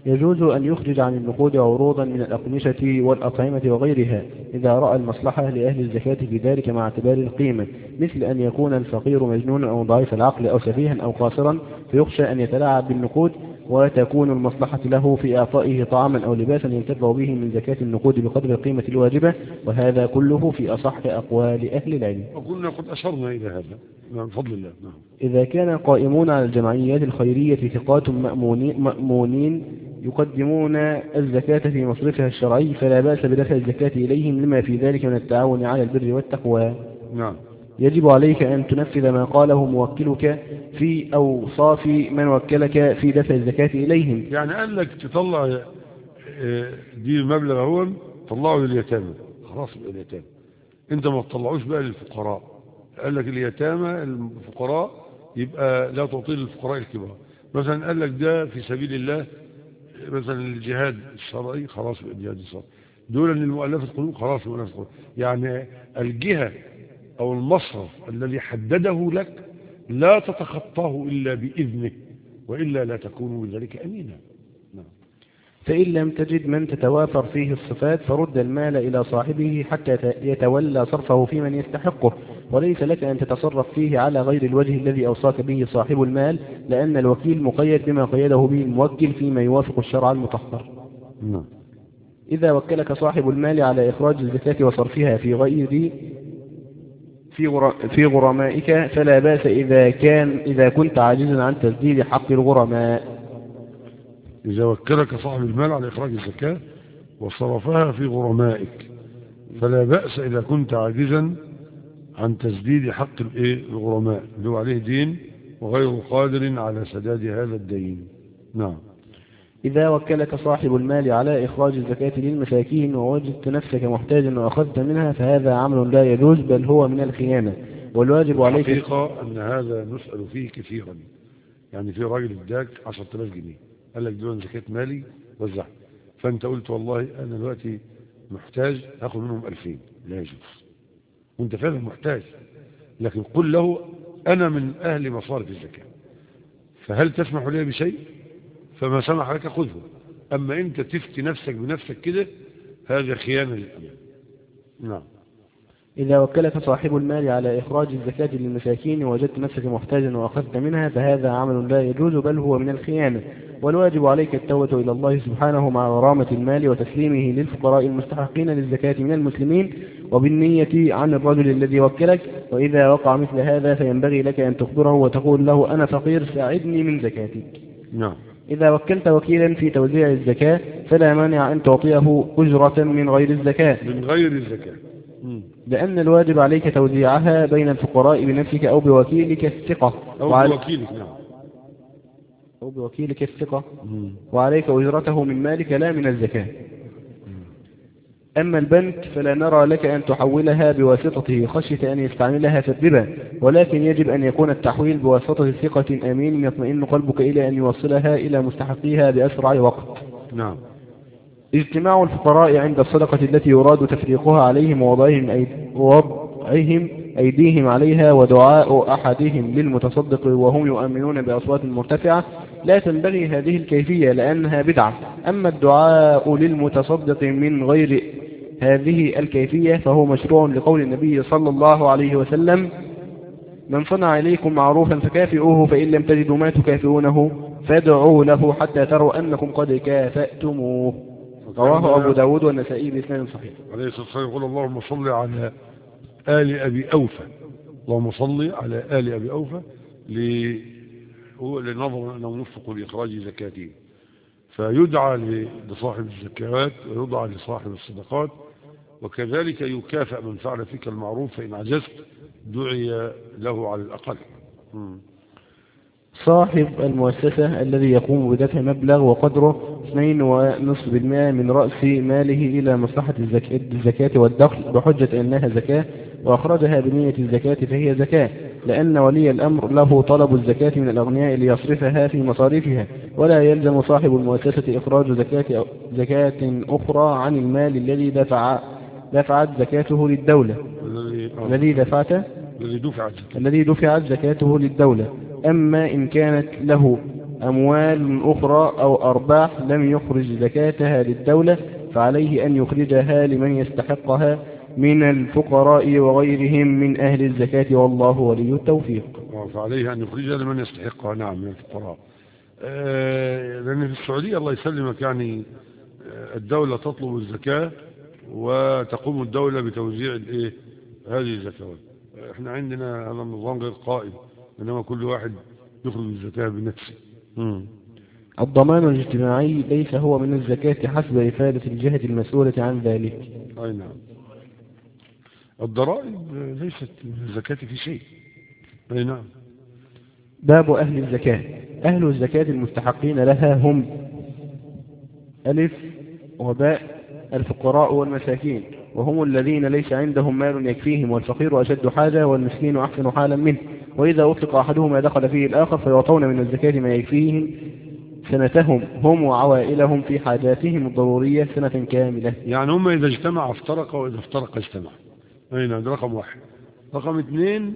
يجوز أن يخرج عن النقود عروضا من الأقمشة والأطعمة وغيرها إذا رأى المصلحة لأهل الزكاة في ذلك مع اعتبار القيمة، مثل أن يكون الفقير مجنون أو ضعيف العقل أو سفيها أو قاصرا فيخشى أن يتلاعب بالنقود، وتكون المصلحة له في إعطائه طعاما أو لباسا ينتفع به من زكاة النقود بقدر القيمة الواجبة، وهذا كله في أصح أقوال أهل العلم. وكنا قد أشرنا إلى هذا نعم بفضل الله. نعم. إذا كان القائمون على الجمعيات الخيرية ثقات مأمونين يقدمون الزكاة في مصرفها الشرعي فلا بأس بدفع الزكاة إليهم لما في ذلك من التعاون على البر والتقوى. نعم. يجب عليك أن تنفذ ما قاله موكلك في أوصاف من وكلك في دفع الزكاة إليهم. يعني قال لك تطلع دي المبلغ هو طلعه لليتامى، خلاص اليتامى انت ما تطلعوش بقى للفقراء. قال لك اليتامى الفقراء يبقى لا تعطيه للفقراء الكبار. مثلا قال لك ده في سبيل الله، مثلا الجهاد الشرعي خلاص الجهاد الشرعي، دول المؤلفة القلوب خلاص المؤلفة القلوب. يعني الجهة أو المصرف الذي حدده لك لا تتخطاه إلا بإذنه، وإلا لا تكون بذلك أمينا. نعم. فإن لم تجد من تتوافر فيه الصفات فرد المال إلى صاحبه حتى يتولى صرفه في من يستحقه، وليس لك أن تتصرف فيه على غير الوجه الذي أوصاك به صاحب المال، لأن الوكيل مقيد بما قيده به الموكل فيما يوافق الشرع المطهر. نعم. إذا وكلك صاحب المال على إخراج الزكاة وصرفها في غرمائك فلا بأس إذا كنت عاجزا عن تسديد حق الغرماء. إذا وكلك صاحب المال على إخراج الزكاة وصرفها في غرمائك فلا بأس إذا كنت عاجزا عن تسديد حق الغرماء اللي هو عليه دين وغير قادر على سداد هذا الدين. نعم. إذا وكلك صاحب المال على إخراج الزكاة للمساكين ووجدت نفسك محتاجا وأخذت منها فهذا عمل لا يجوز بل هو من الخيانة، والواجب عليك. الحقيقة أن هذا نسأل فيه كثيرا. يعني في راجل اداك 10,000 جنيه قال لك دول زكاة مالي وزعها، فأنت قلت والله أنا دلوقتي محتاج هاخد منهم 2000، لا يجوز وأنت فعلا محتاج، لكن قل له أنا من أهل مصارف الزكاة فهل تسمح لي بشيء؟ فما سمح لك خذه. أما أنت تفتي نفسك بنفسك كده هذا خيانة للأمان. نعم. إذا وكلك صاحب المال على إخراج الزكاة للمساكين ووجدت نفسك محتاجا وأخذت منها فهذا عمل لا يجوز بل هو من الخيانة، والواجب عليك التوبة إلى الله سبحانه مع غرامة المال وتسليمه للفقراء المستحقين للزكاة من المسلمين وبالنية عن الرجل الذي وكلك. وإذا وقع مثل هذا فينبغي لك أن تخبره وتقول له أنا فقير ساعدني من زكاتك. نعم. إذا وكلت وكيلا في توزيع الزكاة فلا مانع أن تعطيه أجرة من غير الزكاة لأن الواجب عليك توزيعها بين الفقراء بنفسك أو بوكيلك الثقة وعليك أجرته من مالك لا من الزكاة. أما البنك فلا نرى لك أن تحولها بواسطته خشية أن يستعملها في الربا، ولكن يجب أن يكون التحويل بواسطة ثقة أمين يطمئن قلبك إلى أن يوصلها إلى مستحقيها بأسرع وقت. نعم. اجتماع الفقراء عند الصدقة التي يراد تفريقها عليهم ووضعهم أيديهم عليها ودعاء أحدهم للمتصدق وهم يؤمنون بأصوات مرتفعة لا تنبغي هذه الكيفية لأنها بدعة. أما الدعاء للمتصدق من غير هذه الكيفية فهو مشروع لقول النبي صلى الله عليه وسلم من صنع إليكم معروفا فكافئوه فإن لم تجدوا ما تكافئونه فادعوا له حتى تروا أنكم قد كافأتموه. رواه أبو داود والنسائي بإسناد صحيح. عليه الصلاة والسلام يقول اللهم صل على آل أبي أوفى، اللهم صل على آل أبي أوفى لنظر أنه نفق لإخراج زكاته، فيدعى لصاحب الزكوات ويدعى لصاحب الصدقات، وكذلك يكافئ من فعل فيك المعروف فإن عجزت دعي له على الأقل. صاحب المؤسسة الذي يقوم بدفع مبلغ وقدره 2.5% من رأس ماله إلى مصلحة الزكاة والدخل بحجة أنها زكاة وأخرجها بنية الزكاة فهي زكاة، لأن ولي الأمر له طلب الزكاة من الأغنياء ليصرفها في مصاريفها، ولا يلزم صاحب المؤسسة إخراج زكاة أخرى عن المال الذي دفعت زكاته للدولة الذي دفعت زكاته للدولة. أما إن كانت له أموال أخرى أو أرباح لم يخرج زكاتها للدولة فعليه أن يخرجها لمن يستحقها من الفقراء وغيرهم من أهل الزكاة والله ولي التوفيق. فعليه أن يخرجها لمن يستحقها، نعم، من الفقراء. لأن في السعودية الله يسلمك يعني الدولة تطلب الزكاة وتقوم الدولة بتوزيع هذه الزكوات. احنا عندنا هذا النظام غير قائم، إنما كل واحد يخرج الزكاة بنفسه. الضمان الاجتماعي ليس هو من الزكاة حسب إفادة الجهة المسؤولة عن ذلك. أي نعم، الضرائب ليست من الزكاة في شيء. أي نعم. باب أهل الزكاة. أهل الزكاة المستحقين لها هم: ألف وباء الفقراء والمساكين، وهم الذين ليس عندهم مال يكفيهم، والفقير أشد حاجة والمسكين أحسن حالا منه، وإذا أطلق أحدهما دخل فيه الآخر، فيعطون من الزكاة ما يكفيهم سنتهم هم وعوائلهم في حاجاتهم الضرورية سنة كاملة. يعني هم إذا اجتمع افترق وإذا افترق اجتمع. أي نعم، ده رقم واحد. رقم اثنين،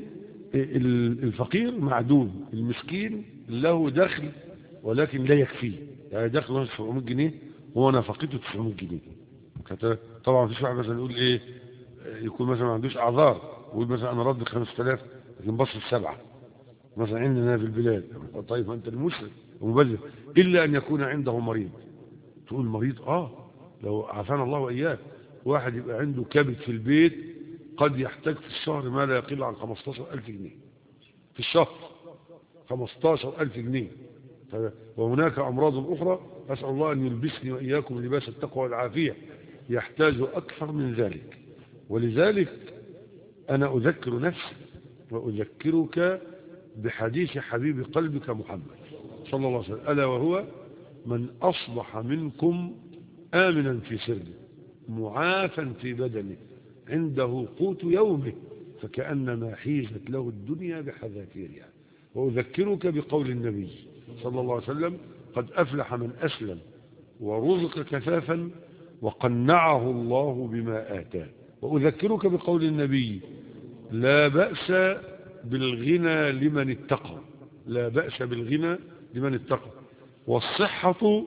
الفقير معدوم، المسكين له دخل ولكن لا يكفيه، يعني دخله 700 جنيه وهو نفقته 900 جنيه. طبعا مفيش واحد مثلا يقول يكون مثلا ما عندوش اعذار ويقول مثلا انا رد 5000 لكن بصرف 7 مثلا عندنا في البلاد. طيب ما انت المسلم ومبذر، الا ان يكون عنده مريض. تقول مريض لو عافانا الله واياه، واحد يبقى عنده كبد في البيت قد يحتاج في الشهر ما لا يقل عن 15000 جنيه في الشهر، 15000 جنيه. وهناك أمراض أخرى أسأل الله أن يلبسني وإياكم لباس التقوى والعافية يحتاج أكثر من ذلك. ولذلك أنا أذكر نفسي وأذكرك بحديث حبيب قلبك محمد صلى الله عليه وسلم، ألا وهو: من أصبح منكم آمنا في سره معافا في بدنه عنده قوت يومه فكأنما حيزت له الدنيا بحذافيرها. وأذكرك بقول النبي صلى الله عليه وسلم: قد أفلح من أسلم ورزق كفافا وقنعه الله بما آتاه. وأذكرك بقول النبي: لا بأس بالغنى لمن اتقى، لا بأس بالغنى لمن اتقى، والصحة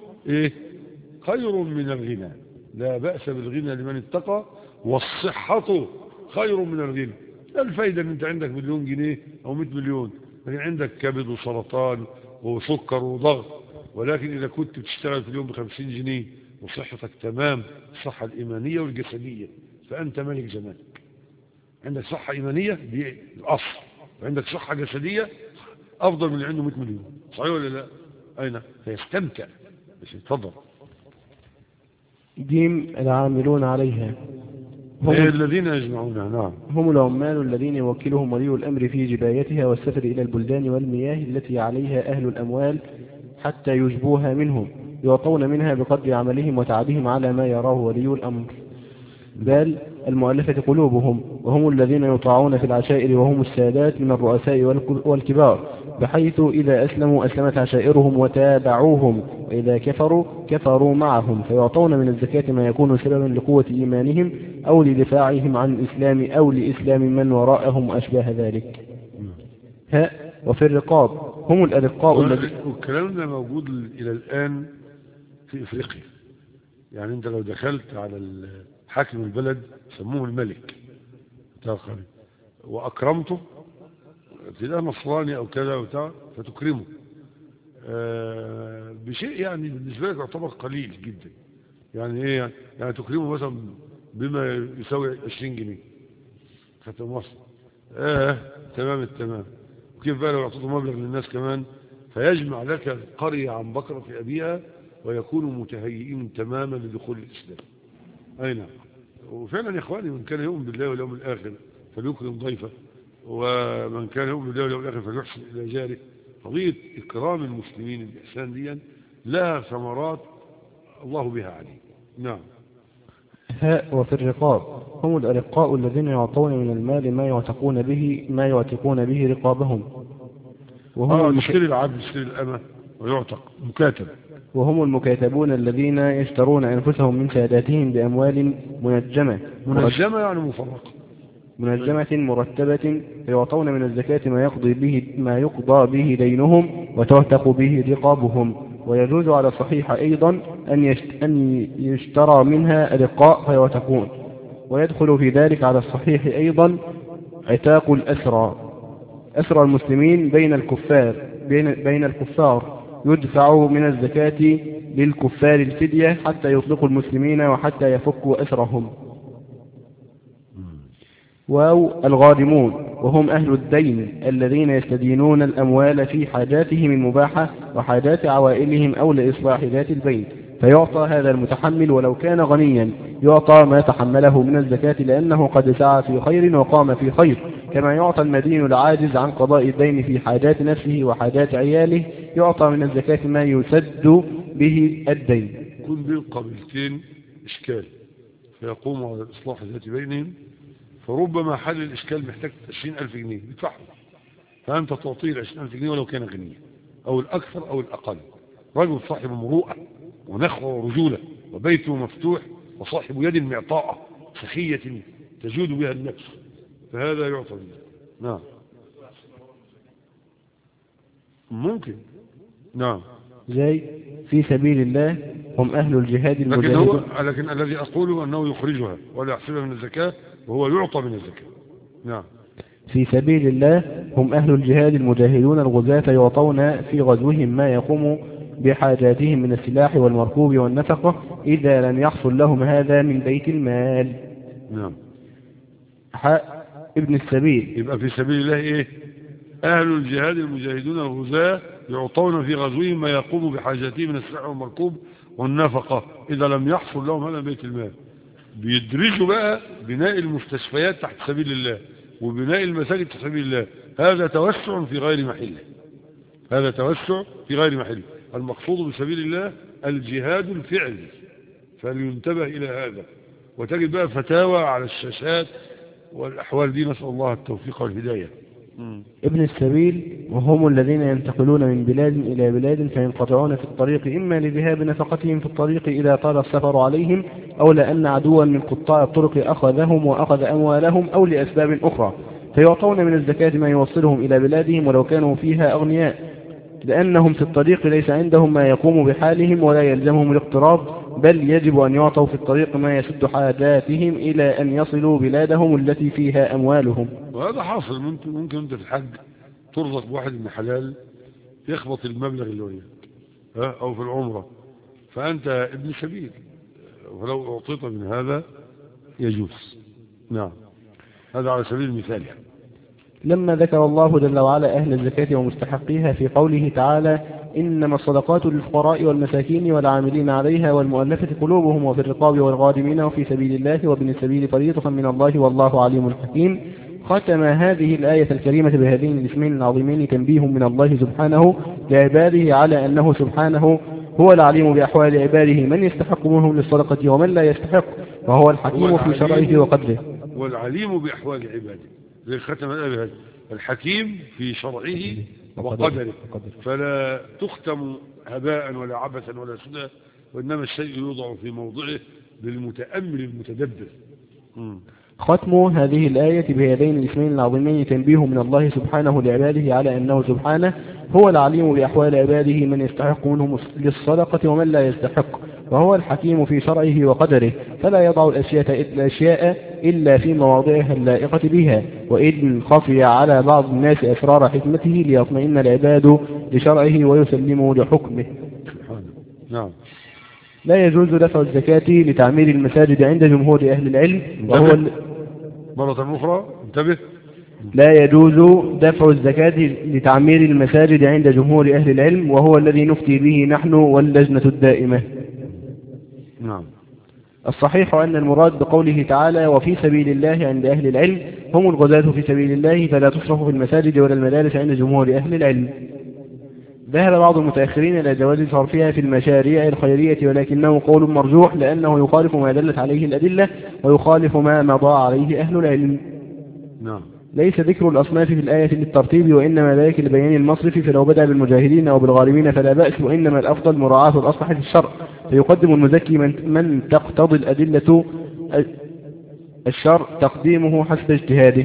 خير من الغنى. لا بأس بالغنى لمن اتقى والصحة خير من الغنى. الفايدة ان انت عندك 1,000,000 جنيه او 100 مليون، يعني عندك كبد وسرطان وسكر وضغط، ولكن اذا كنت بتشتغل في اليوم ب50 جنيه وصحتك تمام، الصحة الايمانية والجسدية، فانت ملك زمانك. عندك صحة ايمانية دي الاصل، وعندك صحة جسدية افضل من اللي عنده 100 مليون. صحيح ولا لا؟ اين فيستمتع. بس اتفضل. جيم العاملون عليها هم الذين يجمعونها. نعم. هم العمال الذين يوكلهم ولي الأمر في جبايتها والسفر إلى البلدان والمياه التي عليها أهل الأموال حتى يجبوها منهم، يعطون منها بقدر عملهم وتعبهم على ما يراه ولي الأمر. بل المؤلفة قلوبهم، وهم الذين يطاعون في العشائر وهم السادات من الرؤساء والكبار، بحيث إذا أسلموا أسلمت عشائرهم وتابعوهم، وإذا كفروا معهم، فيعطون من الزكاة ما يكون سببا لقوة إيمانهم أو لدفاعهم عن الإسلام أو لإسلام من وراءهم وأشباه ذلك. وفي الرقاب هم الأرقاء والكلام ده موجود إلى الآن في إفريقيا. يعني أنت لو دخلت على حاكم البلد سموه الملك وأكرمته، تلاقيه نصراني أو كذا وبتاع فتكرمه بشيء يعني بالنسبة لك يعتبر قليل جدا. يعني إيه؟ يعني تكرمه مثلا بما يساوي 20 جنيه فتى مصر. تمام التمام. وكيف بقى لو يعطوه مبلغ للناس كمان، فيجمع لك قرية عن بقرة أبيها ويكونوا متهيئين تماما لدخول الإسلام. أي نعم. وفعلا يا إخواني، من كان يؤمن بالله واليوم الآخر فليكرم ضيفه، ومن كان يؤمن بالله واليوم الآخر فليحسن إلى جاره. قضية إكرام المسلمين الإحسان دي لها ثمرات الله بها عليه. نعم. وفي الرقاب هم الأرقاء الذين يعطون من المال ما يعتقون به رقابهم، وهم يشتري العبد يشتري الأمة ويعتق مكاتب. وهم المكاتبون الذين يشترون أنفسهم من ساداتهم بأموال منجمة يعني مفرقة. منظمة مرتبة، فيعطون من الزكاة ما يقضى به دينهم وتعتق به رقابهم. ويجوز على الصحيح أيضا أن يشترى منها الرقاء فيعتقون. ويدخل في ذلك على الصحيح أيضا عتاق الأسرى، أسرى المسلمين بين الكفار يدفع من الزكاة للكفار الفدية حتى يطلقوا المسلمين وحتى يفكوا أسرهم. والغارمون وهم أهل الدين الذين يستدينون الأموال في حاجاتهم المباحة وحاجات عوائلهم أو لإصلاح ذات البين، فيعطى هذا المتحمل ولو كان غنيا يعطى ما تحمله من الزكاة لأنه قد سعى في خير وقام في خير، كما يعطى المدين العاجز عن قضاء الدين في حاجات نفسه وحاجات عياله يعطى من الزكاة ما يسد به الدين. يكون بين قبيلتين إشكال فيقوم على الإصلاح ذات بينهم، فربما حل الإشكال محتاج 20,000 جنيه يدفعه، فأنت تعطيه 20,000 جنيه ولو كان غنيا أو الأكثر أو الأقل، رجل صاحب مروءة ونخوة ورجولة وبيته مفتوح وصاحب يد معطاءة سخية تجود بها النفس، فهذا يعطى منه. نعم ممكن. نعم زي في سبيل الله هم أهل الجهاد المجاهدون. لكن الذي أقوله أنه يخرجها ولا يحسبها من الزكاة وهو يعطى من الزكاة. نعم. في سبيل الله هم أهل الجهاد المجاهدون الغزاة يعطون في غزوهم ما يقوم بحاجاتهم من السلاح والمركوب والنفقة إذا لم يحصل لهم هذا من بيت المال. نعم. ابن السبيل يبقى في سبيل الله إيه؟ أهل الجهاد المجاهدون الغزاة يعطون في غزوهم ما يقوم بحاجاتهم من السلاح والمركوب والنفقة إذا لم يحصل لهم هذا من بيت المال. بيدرجوا بقى بناء المستشفيات تحت سبيل الله وبناء المساجد تحت سبيل الله، هذا توسع في غير محله، هذا توسع في غير محله. المقصود بسبيل الله الجهاد الفعلي، فلينتبه إلى هذا. وتجد بقى فتاوى على الشاشات والأحوال دي، نسأل الله التوفيق والهداية. ابن السبيل وهم الذين ينتقلون من بلاد إلى بلاد فينقطعون في الطريق إما لذهاب نفقتهم في الطريق إذا طال السفر عليهم أو لأن عدوا من قطاع الطرق أخذهم وأخذ أموالهم أو لأسباب أخرى، فيعطون من الزكاة ما يوصلهم إلى بلادهم ولو كانوا فيها أغنياء، لأنهم في الطريق ليس عندهم ما يقوم بحالهم ولا يلزمهم الاقتراض، بل يجب أن يعطوا في الطريق ما يسد حاجاتهم إلى أن يصلوا بلادهم التي فيها أموالهم. وهذا حاصل. ممكن أنت في الحج ترزق بواحد من حلال يخبط المبلغ اللي وياك، أو في العمرة، فأنت ابن سبيل ولو أعطيت من هذا يجوز. نعم، هذا على سبيل المثال. لما ذكر الله جل وعلا أهل الزكاة ومستحقيها في قوله تعالى إنما الصدقات للفقراء والمساكين والعاملين عليها والمؤلفة قلوبهم وفي الرقاب والغارمين وفي سبيل الله وابن السبيل فريضة من الله والله عليم حكيم، ختم هذه الآية الكريمة بهذين الاسمين العظيمين تنبيه من الله سبحانه لعباده على أنه سبحانه هو العليم بأحوال عباده من يستحق منهم للصدقة ومن لا يستحق، وهو الحكيم في شرعه وقدره. والعليم بأحوال عباده زي ختم الآية بهذا، الحكيم في شرعه وقدره، فلا تختم هباء ولا عبثا ولا سدى، وإنما الشيء يوضع في موضعه للمتأمل المتدبر. ختم هذه الآية بهذين الاسمين العظيمين تنبيه من الله سبحانه لعباده على أنه سبحانه هو العليم بأحوال عباده من يستحق منهم للصدقة ومن لا يستحق، وهو الحكيم في شرعه وقدره، فلا يضع الأشياء إلا في مواضعها اللائقة بها، وإن خفي على بعض الناس أسرار حكمته ليطمئن العباد لشرعه ويسلموا لحكمه. نعم. لا يجوز دفع الزكاة لتعمير المساجد عند جمهور أهل العلم، وهو مرة أخرى انتبه. لا يجوز دفع الزكاة لتعمير المساجد عند جمهور أهل العلم، وهو الذي نفتي به نحن واللجنة الدائمة. نعم. الصحيح أن المراد بقوله تعالى وفي سبيل الله عند أهل العلم هم الغزاة في سبيل الله، فلا تصرف في المساجد ولا المدارس عند جمهور أهل العلم. ذهب بعض المتأخرين إلى جواز صرفها في المشاريع الخيرية، ولكنه قول مرجوح لأنه يخالف ما دلت عليه الأدلة ويخالف ما مضى عليه أهل العلم. نعم. ليس ذكر الأصناف في الآية للترتيب، وإنما ذلك لبيان المصرف، فلو بدأ بالمجاهدين أو بالغارمين فلا بأس، وإنما الأفضل مراعاة الأصلح في الشرع، فيقدم المزكي من تقتضي الأدلة الشرع تقديمه حسب اجتهاده.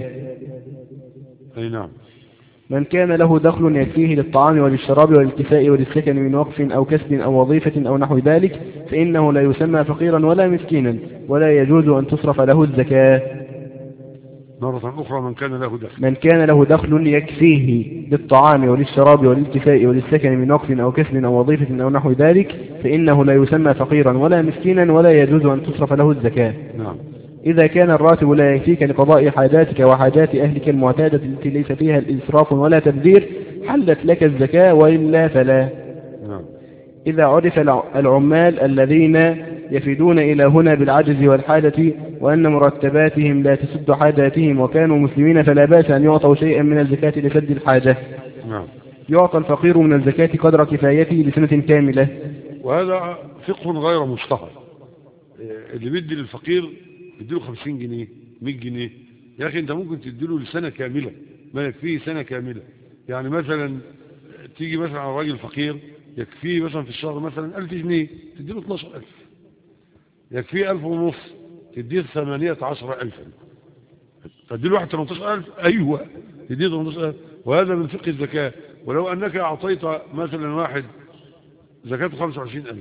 أي نعم. من كان له دخل يكفيه للطعام وللشراب وللكساء وللسكن من وقف أو كسب أو وظيفة أو نحو ذلك فإنه لا يسمى فقيرا ولا مسكينا ولا يجوز أن تصرف له الزكاة. مرة أخرى، من كان له دخل، من كان له دخل يكفيه للطعام وللشراب وللكساء وللسكن من وقف أو كسب أو وظيفة أو نحو ذلك فإنه لا يسمى فقيرا ولا مسكينا ولا يجوز أن تصرف له الزكاة. نعم. إذا كان الراتب لا يكفيك لقضاء حاجاتك وحاجات أهلك المعتادة التي ليس فيها الإسراف ولا تبذير حلت لك الزكاة، وإلا فلا. نعم. إذا عرف العمال الذين يفيدون إلى هنا بالعجز والحاجة وأن مرتباتهم لا تسد حاجاتهم وكانوا مسلمين فلا بأس أن يعطوا شيئا من الزكاة لسد الحاجة. نعم. يعطى الفقير من الزكاة قدر كفايته لسنة كاملة. وهذا فقه غير مشتهر. اللي بيدي للفقير يديله 50 جنيه 100 جنيه، يا أخي أنت ممكن تديله لسنة كاملة، ما يكفيه سنة كاملة. يعني مثلا تيجي مثلا على راجل فقير يكفيه مثلا في الشهر مثلا 1000 جنيه تديله 12000، يكفيه 1500 تديه 18000، تديله واحد 18000، أيوة تديه 18000. وهذا من فقه الزكاة. ولو أنك أعطيت مثلا واحد زكاة 25000،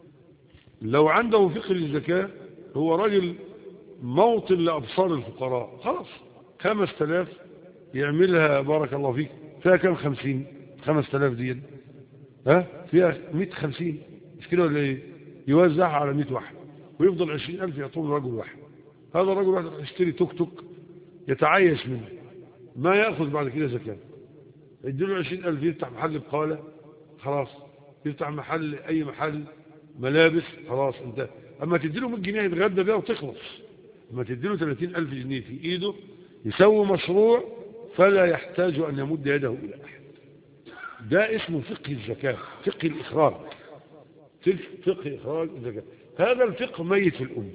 لو عنده فقه للزكاة هو راجل موطن لأبصار الفقراء، خلاص 5000 يعملها بارك الله فيك فيها كم؟ 50. 5000 دي فيها 150، مش كده ولا ايه؟ يوزعها على 100 واحد ويفضل 20000 يعطوه لرجل واحد. هذا الرجل واحد يشتري توك توك يتعايش منه، ما يأخذ بعد كده زكاة. يديله 20000 يفتح محل بقالة، خلاص يفتح محل، أي محل ملابس، خلاص انت. أما تديله 100 جنيه يتغدى بيها وتخلص، أما تديله 30000 جنيه في إيده يسوي مشروع فلا يحتاج أن يمد يده إلى أحد. ده اسمه فقه الزكاة، فقه الإخراج، فقه إخراج الزكاة. هذا الفقه ميت في الأمة،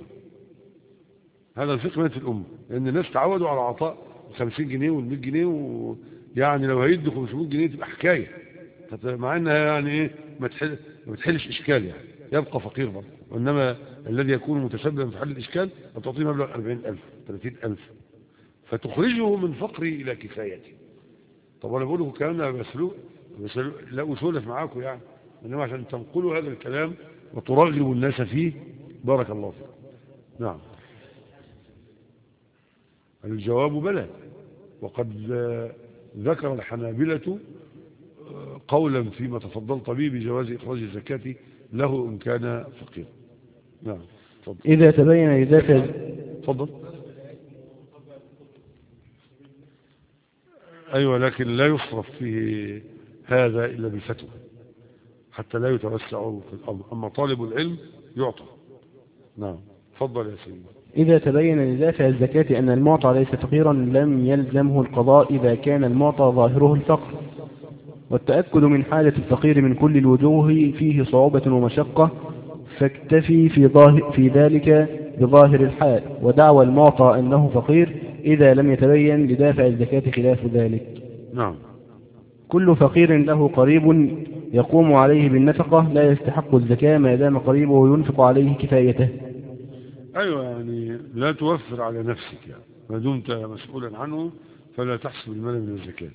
هذا الفقه ميت في الأمة، لأن الناس تعودوا على عطاء 50 جنيه وال100 جنيه، يعني لو هيدوا 500 جنيه تبقى حكاية، مع أنها يعني إيه ما تحلش إشكال، يعني يبقى فقير برضه. وإنما الذي يكون متسببا في حل الإشكال أن تعطيه مبلغ 40000 30000 فتخرجه من فقره إلى كفايته. طب أنا بقول لكم الكلام ده بس لا أسولف معاكم يعني، إنما عشان تنقلوا هذا الكلام وترغبوا الناس فيه. بارك الله فيكم. نعم. الجواب بلى. وقد ذكر الحنابلة قولا فيما تفضلت به بجواز إخراج الزكاة له إن كان فقيرا. نعم. تفضل. إذا تبين لدافع. تفضل. أيوة، لكن لا يصرف فيه هذا إلا بالفتوى حتى لا يتوسعوا في الأمر، أما طالب العلم يعطى. نعم. تفضل يا سيدي. إذا تبين لدافع الزكاة أن المعطى ليس فقيرا لم يلزمه القضاء إذا كان المعطى ظاهره الفقر، والتأكد من حالة الفقير من كل الوجوه فيه صعوبة ومشقة، فاكتفي في ذلك بظاهر الحال، ودعوى المعطى أنه فقير إذا لم يتبين لدافع الزكاة خلاف ذلك. نعم. كل فقير له قريب يقوم عليه بالنفقة لا يستحق الزكاة ما دام قريبه ينفق عليه كفايته. أيوة، يعني لا توفر على نفسك، يعني ما دمت مسؤولا عنه فلا تحسب المال من الزكاة.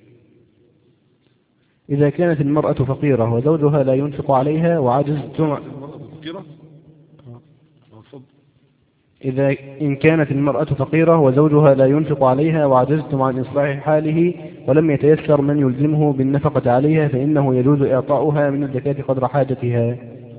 إذا كانت المرأة فقيرة وزوجها لا ينفق عليها وعجزتم. إن كانت المرأة فقيرة وزوجها لا ينفق عليها وعجزتم عن إصلاح حاله ولم يتيسر من يلزمه بالنفقة عليها فإنه يجوز إعطاؤها من الزكاة قدر حاجتها.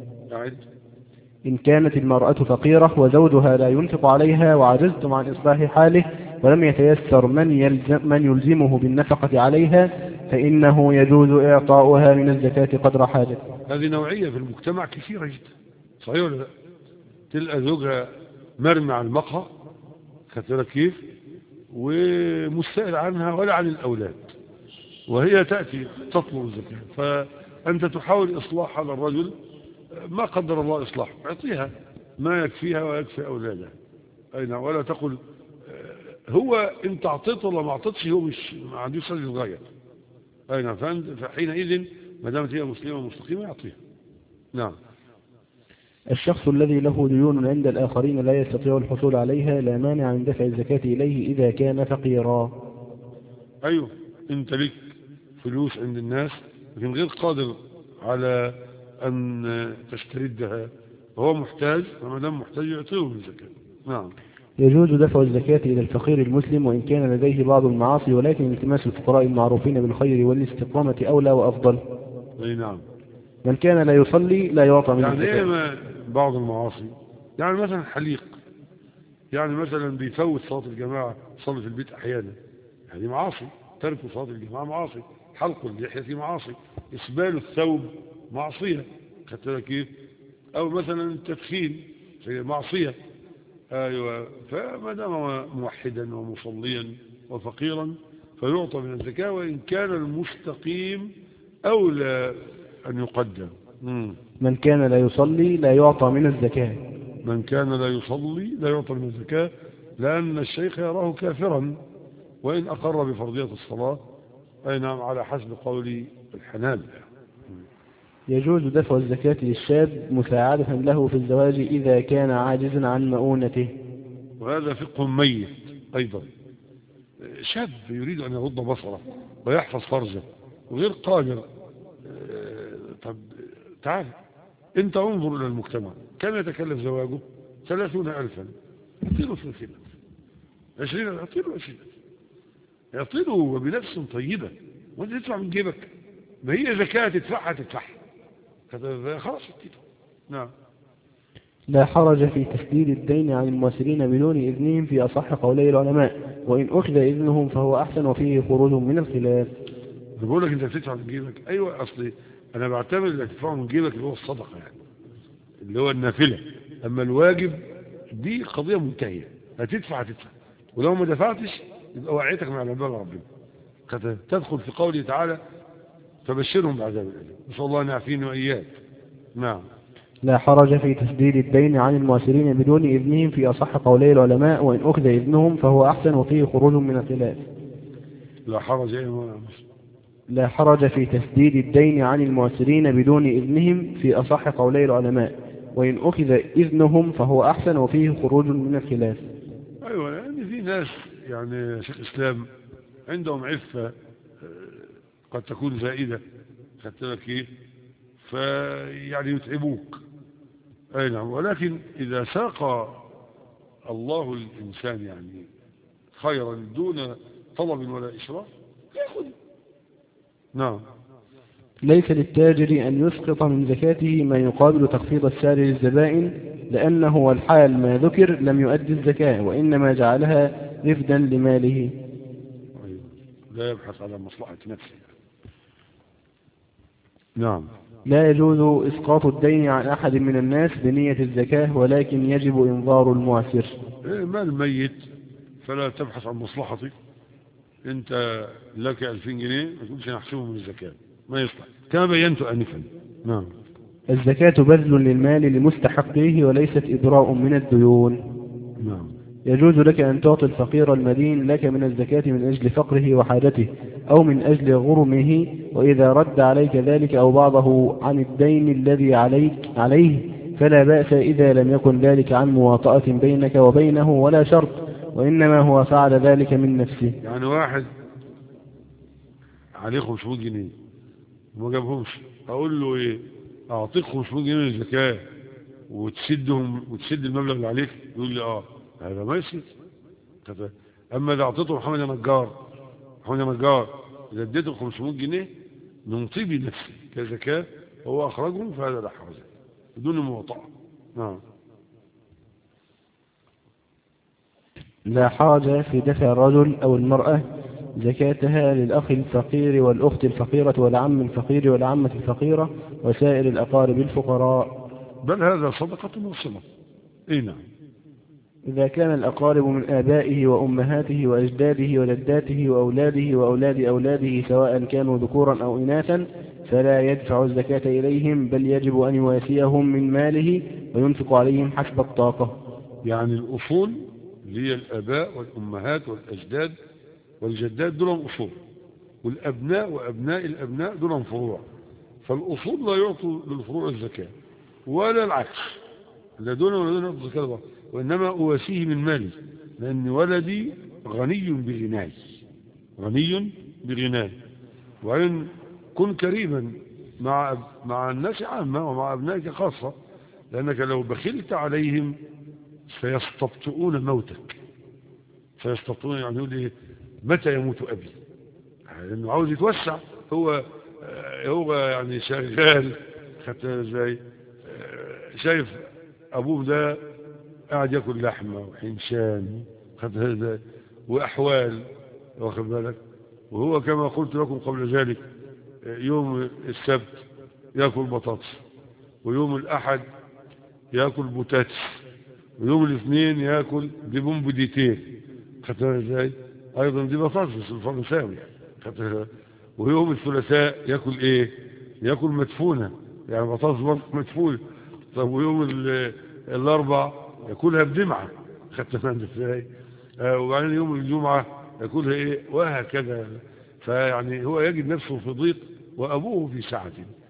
إن كانت المرأة فقيرة وزوجها لا ينفق عليها وعجزتم عن إصلاح حاله ولم يتيسر من يلزمه بالنفقة عليها فإنه يجوز إعطاؤها من الزكاة قدر حاجتها. هذه نوعية في المجتمع كثيرة جدا، صحيح ولا لا؟ تلقى زوجها مرمي على المقهى، خدت كيف، ومستائل عنها ولا عن الأولاد، وهي تأتي تطلب الزكاة، فأنت تحاول إصلاح هذا الرجل، ما قدر الله إصلاحه، اعطيها ما يكفيها ويكفي أولادها. أين ولا تقل هو أنت أعطيته ولا ما أعطيتش، هو مش ما عندوش سجل صغير. أين فحينئذ ما دامت هي مسلمة مستقيمة يعطيها. نعم. الشخص الذي له ديون عند الآخرين لا يستطيع الحصول عليها لا مانع من دفع الزكاة إليه إذا كان فقيرا. أيوه، أنت لك فلوس عند الناس لكن غير قادر على أن تستردها، وهو محتاج، وما دام محتاج يعطيه من الزكاة. نعم. يجوز دفع الزكاة إلى الفقير المسلم وإن كان لديه بعض المعاصي، ولكن التماس الفقراء المعروفين بالخير والاستقامة أولى وأفضل. أي نعم. من كان لا يصلي لا يعطى من يعني الزكاة. إيه بعض المعاصي؟ يعني مثلا حليق، يعني مثلا بيفوت صلاة الجماعة، صلي في البيت أحيانا، هذه معاصي. ترك صلاة الجماعة معاصي، حلق اللحية معاصي، إسبال الثوب معصية، خدت بالك كيف؟ أو مثلا التدخين معصية. أيوة، فما دام موحدا ومصليا وفقيرا فيعطى من الزكاة، وإن كان المستقيم أولى أن يقدم. من كان لا يصلي لا يعطى من الزكاة. من كان لا يصلي لا يعطى من الزكاة، لأن الشيخ يراه كافرا وإن أقر بفرضية الصلاة. أي نعم، على حسب قول الحنابلة. يجوز دفع الزكاة للشاب مساعدة له في الزواج إذا كان عاجزا عن مؤونته. وهذا فقه ميت أيضا. شاب يريد أن يغض بصره ويحفظ فرجه وغير قادر، طب تعال انت انظر إلى المجتمع، كم يتكلف زواجه؟ 30,000. يعطيله 30,000، 20,000، يعطيله 20,000، يعطيله وبنفس طيبة، وانت تدفع من جيبك. ما هي زكاة تدفعها خلاص اديته. نعم. لا حرج في تسديد الدين عن المواسرين بدون إذنهم في أصح قولي العلماء، وإن أخذ إذنهم فهو أحسن وفيه خروج من الخلاف. بقول لك انت بتدفع من جيبك. ايوه، اصلي انا بعتمد انك تدفعه من جيبك اللي هو الصدقة، يعني اللي هو النافلة. اما الواجب دي قضية منتهية، هتدفع، ولو ما دفعتش يبقى وعيتك مع العباد ربنا. تدخل في قوله تعالى فبشرهم بعذاب الأليم، نسأل الله أن يعافينا وإياك. نعم. لا حرج في تسديد الدين عن المواسرين بدون إذنهم في أصح قولي العلماء، وإن أخذ إذنهم فهو أحسن وفيه خروج من الخلاف. لا حرج لا حرج في تسديد الدين عن المواسرين بدون إذنهم في أصح قولي العلماء، وإن أخذ إذنهم فهو أحسن وفيه خروج من الخلاف. أيوة، يعني في ناس يعني شيخ الإسلام عندهم عفة قد تكون زائدة، خدت بالك كيف؟ فيعني يتعبوك. أي نعم، ولكن إذا ساق الله الإنسان يعني خيرا دون طلب ولا إشراف يأخذ. نعم. ليس للتاجر أن يسقط من زكاته ما يقابل تخفيض السعر للزبائن، لأنه والحال ما ذكر لم يؤدي الزكاة، وإنما جعلها رفدا لماله. لا يبحث على مصلحة نفسه. نعم. لا يجوز إسقاط الدين عن أحد من الناس بنية الزكاة، ولكن يجب إنظار المعسر. مال ميت فلا تبحث عن مصلحتك. انت لك 2000 جنيه ما تقولش انا احسبهم من الزكاة، ما يصلح، كما بينت آنفا. نعم. الزكاة بذل للمال لمستحقيه وليست إبراء من الديون. نعم. يجوز لك أن تعطي الفقير المدين لك من الزكاة من أجل فقره وحاجته أو من أجل غرمه، وإذا رد عليك ذلك أو بعضه عن الدين الذي عليه فلا بأس، إذا لم يكن ذلك عن مواطأة بينك وبينه ولا شرط، وإنما هو فعل ذلك من نفسه. يعني واحد عليه 500 جنيه وما جابهمش، أقول له إيه؟ أعطيك 500 جنيه للزكاة وتسدهم وتسد المبلغ اللي عليك؟ يقول لي هذا ما يصير. أما إذا أعطيته محمد نجار إذا اديته 500 جنيه من طيب نفسي كزكاة هو أخرجهم، فهذا لا حرج بدون مواطأة. نعم. لا حرج في دفع الرجل أو المرأة زكاتها للأخ الفقير والأخت الفقيرة والعم الفقير والعمة الفقيرة وسائر الأقارب الفقراء، بل هذا صدقة وصلة. نعم. إذا كان الأقارب من آبائه وأمهاته وأجداده وجداته وأولاده وأولاد أولاده سواء كانوا ذكورا أو إناثا فلا يدفع الزكاة إليهم، بل يجب أن يواسيهم من ماله وينفق عليهم حسب الطاقة. يعني الأصول اللي هي الآباء والأمهات والأجداد والجدات دول أصول، والأبناء وأبناء الأبناء دول فروع، فالأصول لا يعطوا للفروع الزكاة ولا العكس. لا دون ولا دون يعطي زكاة بعض، وإنما أواسيه من مالي، لأن ولدي غني بغناي، غني بغناي. وإن كن كريما مع الناس عامة ومع أبنائك خاصة، لأنك لو بخلت عليهم سيستبطئون موتك. سيستبطئون يعني يقول لي متى يموت أبي، لأنه عاوز يتوسع. هو يعني شغال، حتى زي شايف أبوه ده قاعد يأكل لحمة وحنشان وأحوال، واخد بالك. وهو كما قلت لكم قبل ذلك يوم السبت يأكل بطاطس، ويوم الأحد يأكل بوتاتس، ويوم الاثنين يأكل ديبون بديتين، خدتها ازاي؟ أيضا دي بطاطس الفرنساوي. ويوم الثلاثاء يأكل إيه؟ يأكل مدفونة، يعني بطاطس مدفونة. طب ويوم الأربع يأكلها بدمعة، خدتها ازاي؟ وبعدين يوم الجمعة يأكلها إيه؟ وهكذا. فيعني هو يجد نفسه في ضيق وأبوه في سعة.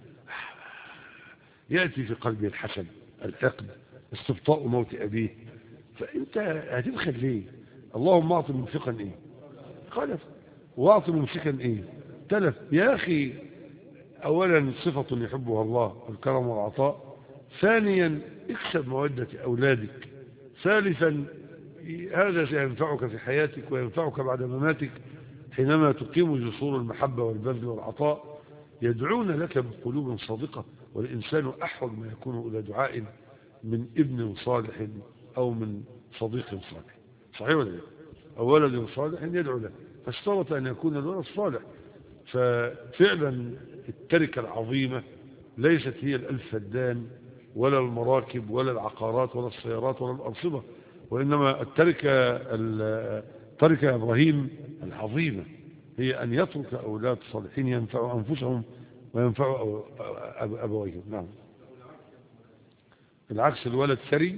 يأتي في قلبه الحسن، الحقد، استبطاء موت أبيه. فأنت هتبخل ليه؟ اللهم أعطي منفقا إيه؟ خلف. وأعطي ممسكا إيه؟ تلف. يا أخي، أولا صفة يحبها الله، الكرم والعطاء. ثانيا اكسب مودة أولادك. ثالثا هذا سينفعك في حياتك وينفعك بعد مماتك، حينما تقيم جسور المحبة والبذل والعطاء. يدعون لك بقلوب صادقة، والإنسان أحوج ما يكون إلى دعاء من ابن صالح أو من صديق صالح. صحيح ولا لا؟ أو ولد صالح يدعو له، فاشترط أن يكون الولد صالح. ففعلا التركة العظيمة ليست هي الألف فدان ولا المراكب ولا العقارات ولا السيارات ولا الأرصبة، وإنما التركة إبراهيم العظيمة هي أن يترك أولاد صالحين ينفعوا أنفسهم وينفعوا أبويهم. نعم. العكس، الولد ثري.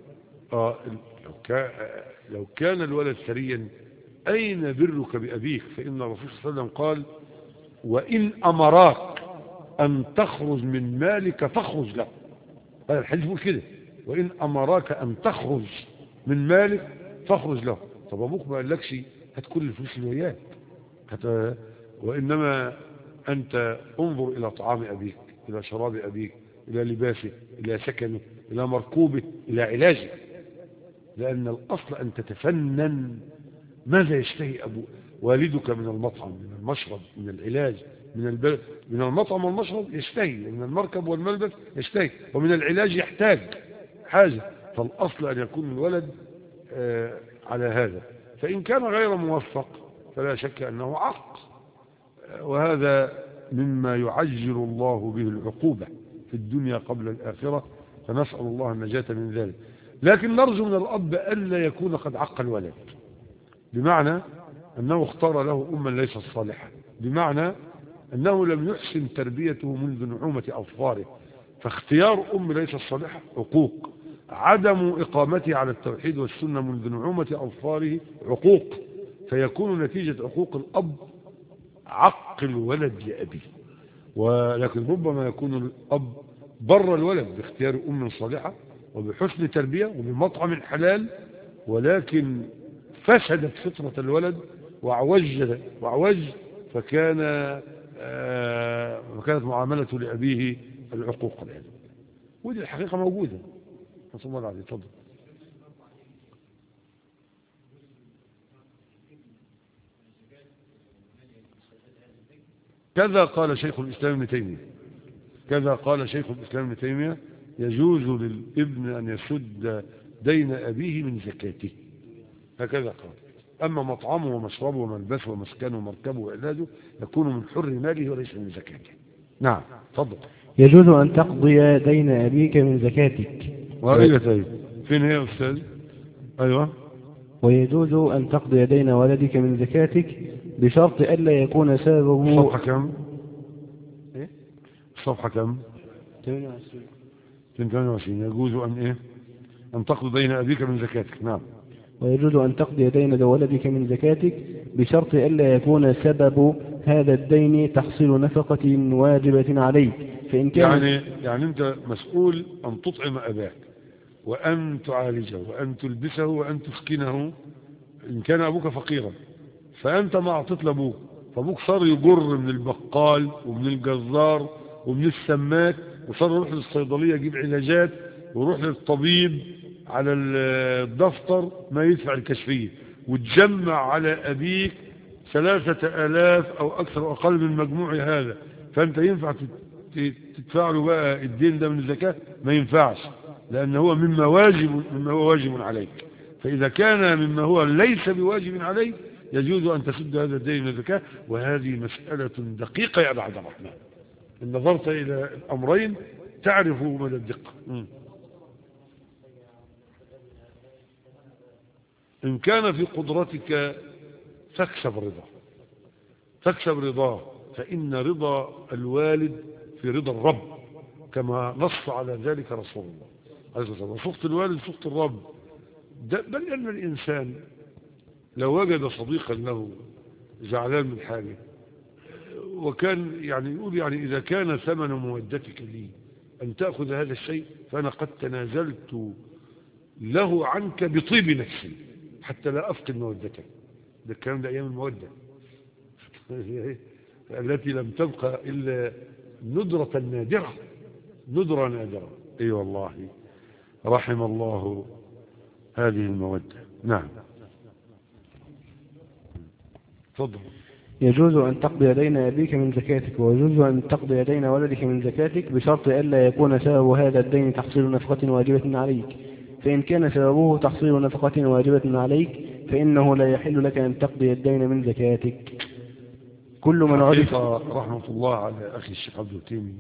لو كان الولد ثريا أين برك بأبيك؟ فإن الرسول صلى الله عليه وسلم قال: وإن أمراك أن تخرج من مالك فاخرج له. هذا الحديث يقول كده: وإن أمراك أن تخرج من مالك فاخرج له. طب أبوك ما قالكش هات كل الفلوس اللي وياك، وإنما أنت انظر إلى طعام أبيك، إلى شراب أبيك، إلى لباسه، إلى سكنه، إلى مركوبه، إلى علاجه. لأن الأصل أن تتفنن ماذا يشتهي والدك من المطعم، من المشرب، من العلاج، من المطعم والمشرب يشتهي، ومن المركب والملبس يشتهي، ومن العلاج يحتاج حاجة. فالأصل أن يكون الولد على هذا. فإن كان غير موفق فلا شك أنه عق، وهذا مما يعجل الله به العقوبة في الدنيا قبل الآخرة، فنسأل الله النجاة من ذلك. لكن نرجو من الأب ألا يكون قد عق الولد، بمعنى أنه اختار له أما ليست صالحة، بمعنى أنه لم يحسن تربيته منذ نعومة أظفاره. فاختيار أم ليست صالحة عقوق، عدم إقامته على التوحيد والسنة منذ نعومة أظفاره عقوق، فيكون نتيجة عقوق الأب عق الولد لأبيه. ولكن ربما يكون الأب بر الولد باختيار أم صالحة وبحسن تربية وبمطعم حلال، ولكن فسدت فطرة الولد وعوج فكانت معاملته لأبيه العقوق الآن. ودي الحقيقة موجودة. نسأل الله العافية. تفضل. كذا قال شيخ الإسلام ابن تيمية، كذا قال شيخ الإسلام ابن تيمية: يجوز للابن أن يسد دين أبيه من زكاته. هكذا قال. أما مطعمه ومشربه وملبسه ومسكنه ومركبه وعلاجه يكون من حر ماله وليس من زكاته. نعم. تفضل. يجوز أن تقضي دين أبيك من زكاتك. وإلى طيب فين هي يا أستاذ؟ أيوة. ويجوز أن تقضي دين ولدك من زكاتك بشرط ألا يكون سببه. صفحة كم؟ إيه؟ صفحة كم؟ 28. يجوز أن إيه؟ أن تقضي دين أبيك من زكاتك. نعم. ويجوز أن تقضي دين ولدك من زكاتك بشرط ألا يكون سبب هذا الدين تحصيل نفقة واجبة عليك. فإن كان يعني أنت مسؤول أن تطعم أباك، وأن تعالجه وأن تلبسه وأن تسكنه. إن كان أبوك فقيرا فأنت ما أعطيت لأبوك، فأبوك صار يجر من البقال ومن الجزار ومن السماك، وصار يروح للصيدلية يجيب علاجات، ويروح للطبيب على الدفتر ما يدفع الكشفية، وتجمع على أبيك 3000 أو أكثر أو أقل من مجموع هذا. فأنت ينفع تدفع له بقى الدين ده من الزكاة؟ ما ينفعش، لأن هو مما هو واجب عليك. فإذا كان مما هو ليس بواجب عليك يجوز أن تسد هذا الدين من الزكاة. وهذه مسألة دقيقة يا عبد الرحمن، إن نظرت إلى الأمرين تعرف مدى الدقة. إن كان في قدرتك فاكسب رضاه، فإن رضا الوالد في رضا الرب، كما نص على ذلك رسول الله عليه الصلاة والسلام. سخط الوالد سخط الرب. بل أن الإنسان لو وجد صديقا له زعلان من حاجة، وكان يعني يقول يعني إذا كان ثمن مودتك لي أن تأخذ هذا الشيء فأنا قد تنازلت له عنك بطيب نفسي حتى لا أفقد مودتك. ده الكلام ده أيام المودة التي لم تبقى إلا ندرة نادرة. أي والله رحم الله هذه المودة. نعم تفضل. يجوز أن تقضي دين أبيك من زكاتك، ويجوز أن تقضي دين ولدك من زكاتك بشرط ألا يكون سبب هذا الدين تحصيل نفقة واجبة عليك. فإن كان سببه تحصيل نفقة واجبة عليك فإنه لا يحل لك أن تقضي الدين من زكاتك. كل من عرف رحمة الله على أخي الشيخ عبد التيمي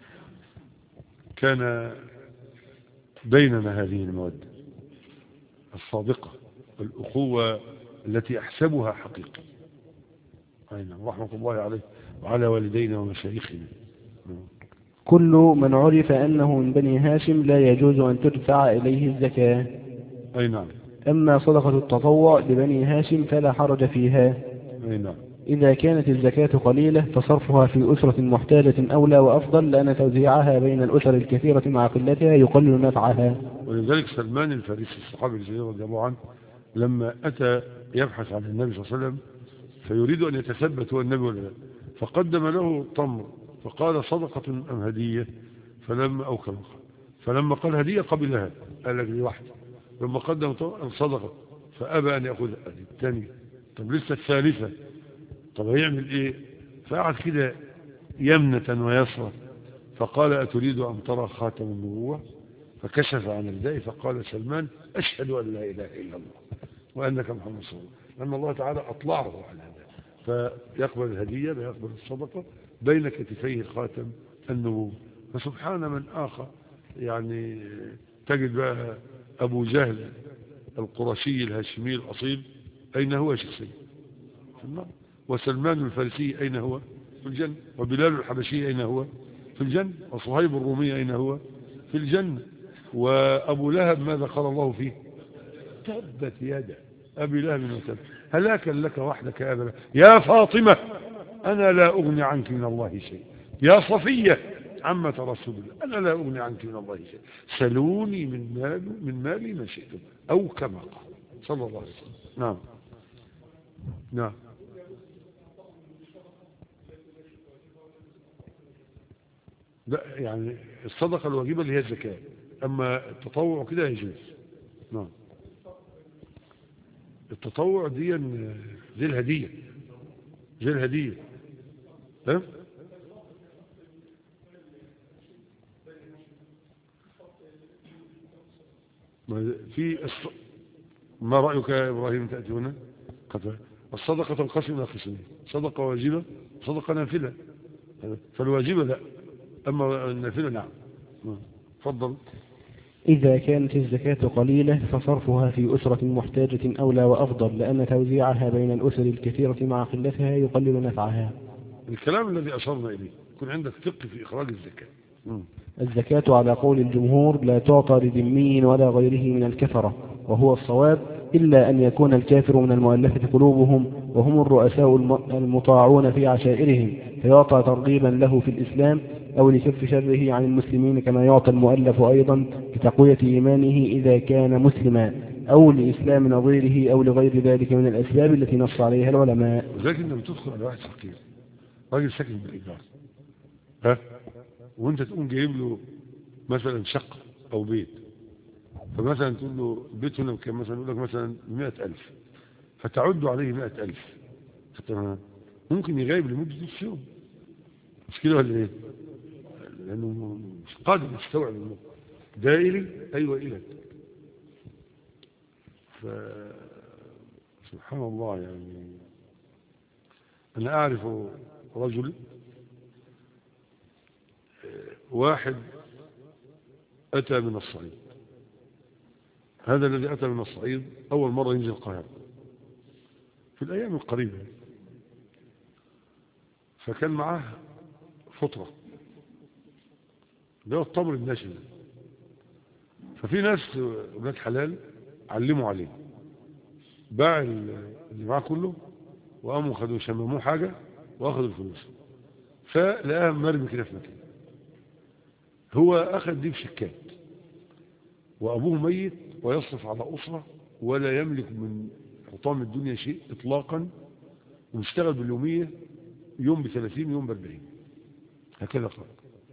كان بيننا هذه المودة الصادقة الأخوة التي أحسبها حقيقة. رحمة الله عليه وعلى والدينا ومشايخنا. كل من عرف أنه من بني هاشم لا يجوز أن تدفع إليه الزكاة. أي نعم. أما صدقة التطوع لبني هاشم فلا حرج فيها. أي نعم. إذا كانت الزكاة قليلة فصرفها في أسرة محتاجة أولى وأفضل، لأن توزيعها بين الأسر الكثيرة مع قلتها يقلل نفعها. ولذلك سلمان الفارسي الصحابي الجليل رضي الله عنه لما أتى يبحث عن النبي صلى الله عليه وسلم فيريد أن يتثبت هو النبي ولا لا، فقدم له تمر فقال صدقة أم هدية؟ فلما قال هدية قبلها، قال لك دي واحدة. لما قدم تمر صدقة فأبى أن يأخذها. الثانية طب لسه الثالثة، طب هيعمل إيه؟ فقعد كده يمنة ويسرى فقال أتريد أن ترى خاتم النبوة؟ فكشف عن الرداء فقال سلمان أشهد أن لا إله إلا الله وأنك محمد صلى الله عليه وسلم، لأن الله تعالى أطلعه على هذا فيقبل الهدية ويقبل الصدقة بين كتفيه خاتم النبوة. فسبحان من آخر يعني تجد بقى أبو جهل القرشي الهاشمي الأصيل أين هو شخصيا؟ في النار. وسلمان الفارسي أين هو؟ في الجنة. وبلال الحبشي أين هو؟ في الجنة. وصهيب الرومي أين هو؟ في الجنة. وأبو لهب ماذا قال الله فيه؟ تبت يدا أبي لهب وتب هلاكا لك وحدك يا أبا لهب يا فاطمة أنا لا أغني عنك من الله شيء، يا صفية عمة رسول الله أنا لا أغني عنك من الله شيء، سلوني من مالي ما شئتم، أو كما قال صلى الله عليه وسلم. نعم نعم. لا يعني الصدقة الواجبة اللي هي الزكاة، أما التطوع كده يجوز. نعم. التطوع دي زي الهدية ها؟ ما رأيك يا إبراهيم تأتي هنا؟ الصدقة تنقسم إلى قسمين، صدقة واجبة وصدقة نافلة. فالواجبة لا، أما النافلة نعم. تفضل. إذا كانت الزكاة قليلة فصرفها في أسرة محتاجة أولى وأفضل، لأن توزيعها بين الأسر الكثيرة مع قلتها يقلل نفعها. الكلام الذي أشرنا إليه يكون عندك فقه في إخراج الزكاة. الزكاة على قول الجمهور لا تعطى لذمي ولا غيره من الكفرة، وهو الصواب، إلا أن يكون الكافر من المؤلفة قلوبهم وهم الرؤساء المطاعون في عشائرهم، فيعطى ترغيبا له في الإسلام، أو لكف شره عن المسلمين، كما يعطى المؤلف أيضا لتقوية إيمانه إذا كان مسلما، أو لإسلام نظيره، أو لغير ذلك من الأسباب التي نص عليها العلماء. ولكن لما تدخل على واحد فقير راجل ساكن بالإيجار، ها، وانت تقوم جايب له مثلا شقة أو بيت، فمثلا تقول له البيت هنا بكام، مثلا يقول لك مثلا 100,000، فتعد عليه 100,000، ممكن يغيب لمدة نص يوم، مش كده ولا ايه؟ لأنه مش قادر يستوعب الموضوع. ده إلي أيوة إلك. سبحان الله. يعني أنا أعرف رجل واحد أتى من الصعيد، هذا الذي أتى من الصعيد أول مرة ينزل القاهرة في الأيام القريبة، فكان معاه فطرة ده التمر الناشف، ففي ناس ولاد حلال علموا عليه، باع اللي معاه كله وقاموا خدوا شمموه حاجة واخدوا الفلوس، فلقاها مرمي كده في مكان. هو أخذ دي بشكات، وأبوه ميت ويصرف على أسرة ولا يملك من حطام الدنيا شيء إطلاقا، ومشتغل باليومية، يوم ب30 يوم ب40، هكذا قال.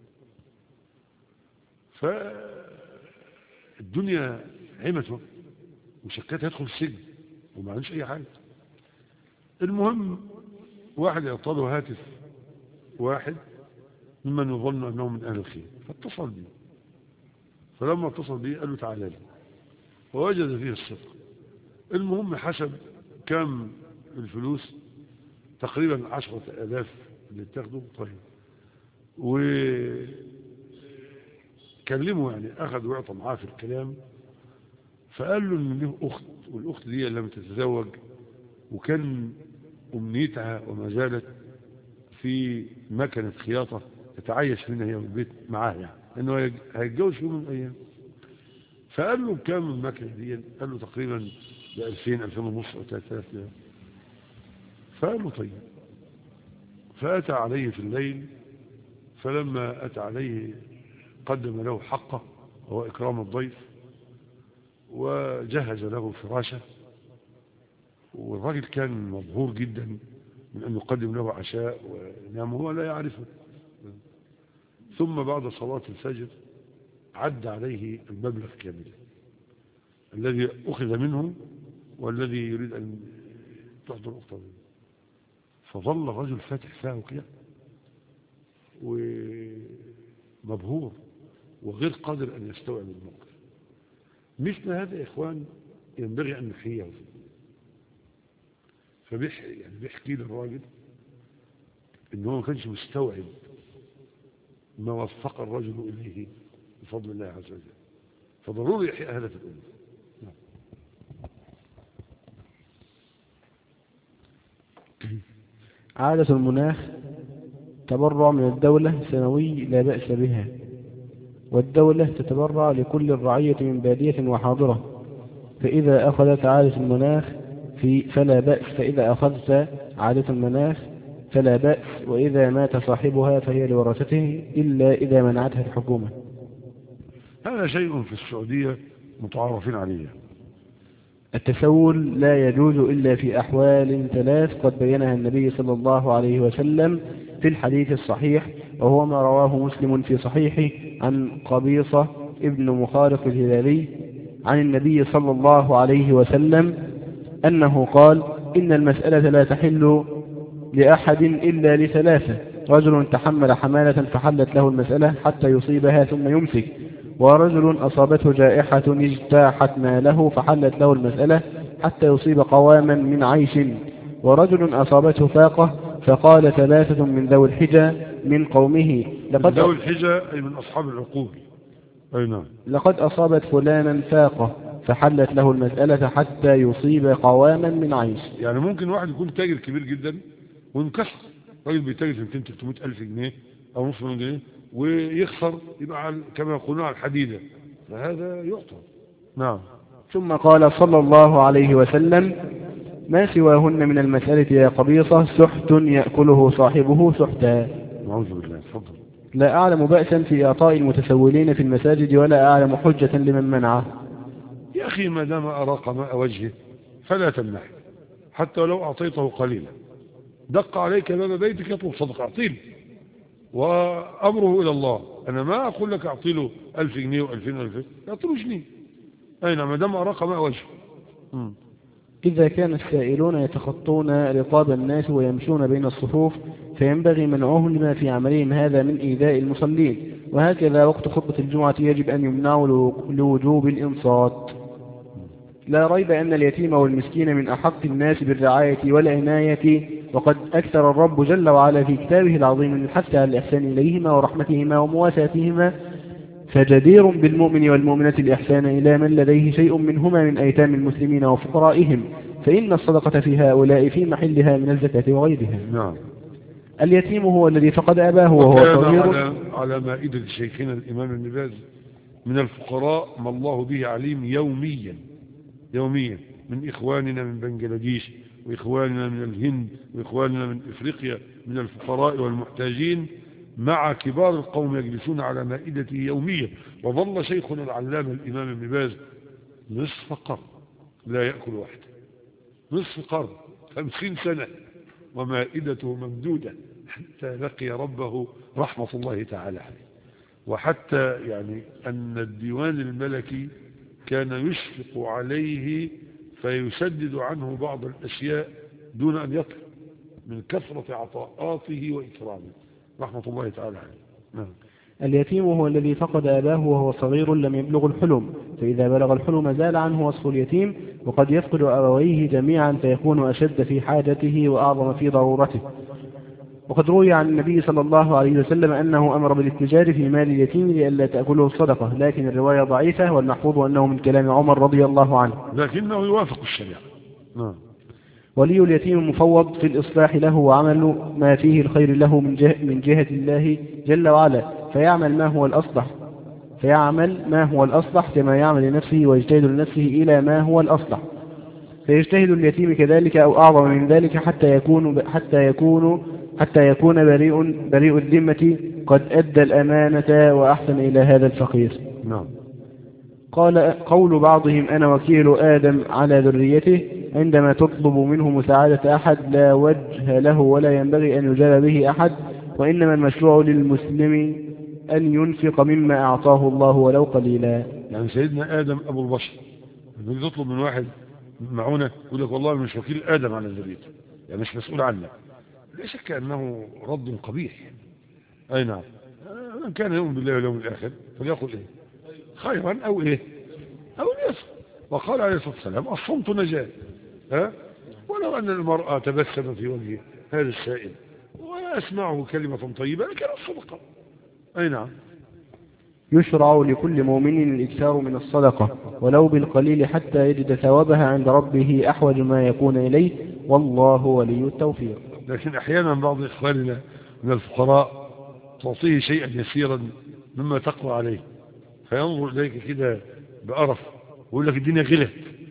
فالدنيا عمته وشكات هيدخل السجن وما عندوش أي حاجة. المهم واحد يعطله هاتف واحد ممن يظن أنه من أهل الخير، فاتصل به، فلما اتصل به قال له تعالى لي، ووجد فيه الصدق. المهم حسب كم الفلوس، تقريبا 10,000 اللي بتاخده. طيب، وكلمه يعني أخذ ويعطى معاه في الكلام، فقال له إن له أخت، والأخت دي لم تتزوج، وكان أمنيتها وما زالت في مكنة خياطة تتعايش منها هي والبيت معاه، يعني إنه هيتجوز في يوم من الأيام. فقال له كام المكنة دي؟ قال له تقريبا ب2000 2500 أو 3000 ليرة. فقال له طيب. فأتى عليه في الليل، فلما أتى عليه قدم له حقه وهو إكرام الضيف، وجهز له فراشه، والراجل كان مبهور جدا من أن يقدم له عشاء وينام هو لا يعرفه. ثم بعد صلاة الفجر عد عليه المبلغ كاملا الذي أخذ منه والذي يريد أن تحضر أخته، فظل الرجل فاتح فاه كده ومبهور وغير قادر أن يستوعب الموقف. مثل هذا يا إخوان ينبغي أن نحييه. فبيحكي للراجل إن هو ما كانش مستوعب ما وفق الرجل إليه بفضل الله عز وجل، فضروري يحيي هذا في الأمة. عادة المناخ تبرع من الدولة سنوي لا بأس بها، والدولة تتبرع لكل الرعية من بادية وحاضرة، فإذا أخذت عادة المناخ فلا بأس، فإذا أخذت عادة المناخ فلا بأس، وإذا مات صاحبها فهي لورثته إلا إذا منعتها الحكومة. هذا شيء في السعودية متعارفين عليه. التسول لا يجوز إلا في أحوال 3 قد بينها النبي صلى الله عليه وسلم في الحديث الصحيح، وهو ما رواه مسلم في صحيحه عن قبيصة ابن مخارق الهلالي عن النبي صلى الله عليه وسلم أنه قال: إن المسألة لا تحل لأحد إلا ل3: رجل تحمل حمالة فحلت له المسألة حتى يصيبها ثم يمسك، ورجل أصابته جائحة اجتاحت ماله فحلت له المسألة حتى يصيب قواما من عيش، ورجل أصابته فاقة فقال 3 من ذوي الحجة من قومه ذوي الحجة أي من أصحاب العقول. أي نعم. لقد أصابت فلانا فاقة فحلت له المسألة حتى يصيب قواما من عيش. يعني ممكن واحد يكون تاجر كبير جدا وينكسر، راجل بيتاجر في 200-300 ألف جنيه أو نصف مليون جنيه ويخسر، يبقى كما يقولون على الحديدة، فهذا يعطى. نعم. ثم قال صلى الله عليه وسلم: ما سواهن من المسألة يا قبيصة سحت يأكله صاحبه سحتا. نعوذ بالله. تفضل. لا أعلم بأسا في إعطاء المتسولين في المساجد ولا أعلم حجة لمن منعه. يا أخي ما دام أراق ماء وجهه فلا تمنعه، حتى ولو أعطيته قليلا. دق عليك باب بيتك يطلب صدقة، أعطيه، وأمره إلى الله. أنا ما أقول لك أعطي له 1000 جنيه و2000 و2000، أعطي جنيه. أي نعم، ما دام أراق ماء وجهه. إذا كان السائلون يتخطون رقاب الناس ويمشون بين الصفوف فينبغي منعهم لما في عملهم هذا من إيذاء المصلين، وهكذا وقت خطبة الجمعة يجب أن يمنعوا لوجوب الإنصات. لا ريب أن اليتيم والمسكين من أحق الناس بالرعاية والعناية، وقد أكثر الرب جل وعلا في كتابه العظيم من الحث على الإحسان إليهما ورحمتهما ومواساتهما، فجدير بالمؤمن والمؤمنة الإحسان إلى من لديه شيء منهما من أيتام المسلمين وفقرائهم، فإن الصدقة في هؤلاء في محلها من الزكاة وغيرها. نعم. اليتيم هو الذي فقد أباه وهو صغير. على مائدة شيخنا الإمام ابن باز من الفقراء ما الله به عليم يوميا من إخواننا من بنجلاديش، وإخواننا من الهند، وإخواننا من إفريقيا من الفقراء والمحتاجين، مع كبار القوم يجلسون على مائدته يوميا. وظل شيخنا العلامة الإمام ابن باز نصف قرن لا يأكل وحده، نصف قرن 50 سنة ومائدته ممدودة حتى لقي ربه رحمة الله تعالى عليه. وحتى يعني أن الديوان الملكي كان يشفق عليه فيسدد عنه بعض الأشياء دون أن يطلب من كثرة عطاءاته وإكرامه رحمة الله تعالى عليه. اليتيم هو الذي فقد أباه وهو صغير لم يبلغ الحلم، فإذا بلغ الحلم زال عنه وصف اليتيم، وقد يفقد أبويه جميعا فيكون أشد في حاجته وأعظم في ضرورته. وقد روي عن النبي صلى الله عليه وسلم أنه أمر بالاتجار في مال اليتيم لئلا تأكله الصدقة، لكن الرواية ضعيفة، والمحفوظ أنه من كلام عمر رضي الله عنه، لكنه يوافق الشريعة. ولي اليتيم مفوض في الإصلاح له وعمل ما فيه الخير له من جهة الله جل وعلا، فيعمل ما هو الأصلح كما يعمل لنفسه، ويجتهد لنفسه إلى ما هو الأصلح، فيجتهد اليتيم كذلك أو أعظم من ذلك حتى يكون بريء الذمة قد أدى الأمانة وأحسن إلى هذا الفقير. نعم. قول بعضهم أنا وكيل آدم على ذريته، عندما تطلب منه مساعدة أحد لا وجه له ولا ينبغي أن يجاب به أحد، وإنما المشروع للمسلم أن ينفق مما أعطاه الله ولو قليلا. يعني سيدنا آدم أبو البشر لما تطلب من واحد معونة يقول لك والله مش وكيل آدم على ذريته، يعني مش مسؤول عنك، لا شك أنه رد قبيح. أي نعم. من كان يؤمن بالله واليوم الآخر فليقل إيه خيرا أو إيه أو يصف. وقال عليه الصلاة والسلام الصمت نجاة. ولو أن المرأة تبسم في وجه هذا السائل وأسمعه كلمة طيبة لكان الصدقة. أي نعم. يشرع لكل مؤمن الإكثار من الصدقة ولو بالقليل حتى يجد ثوابها عند ربه أحوج ما يكون إليه، والله ولي التوفيق. لكن أحيانا بعض إخواننا من الفقراء تعطيه شيئا يسيرا مما تقوى عليه، فينظر إليك كده بقرف ويقول لك الدنيا غلت.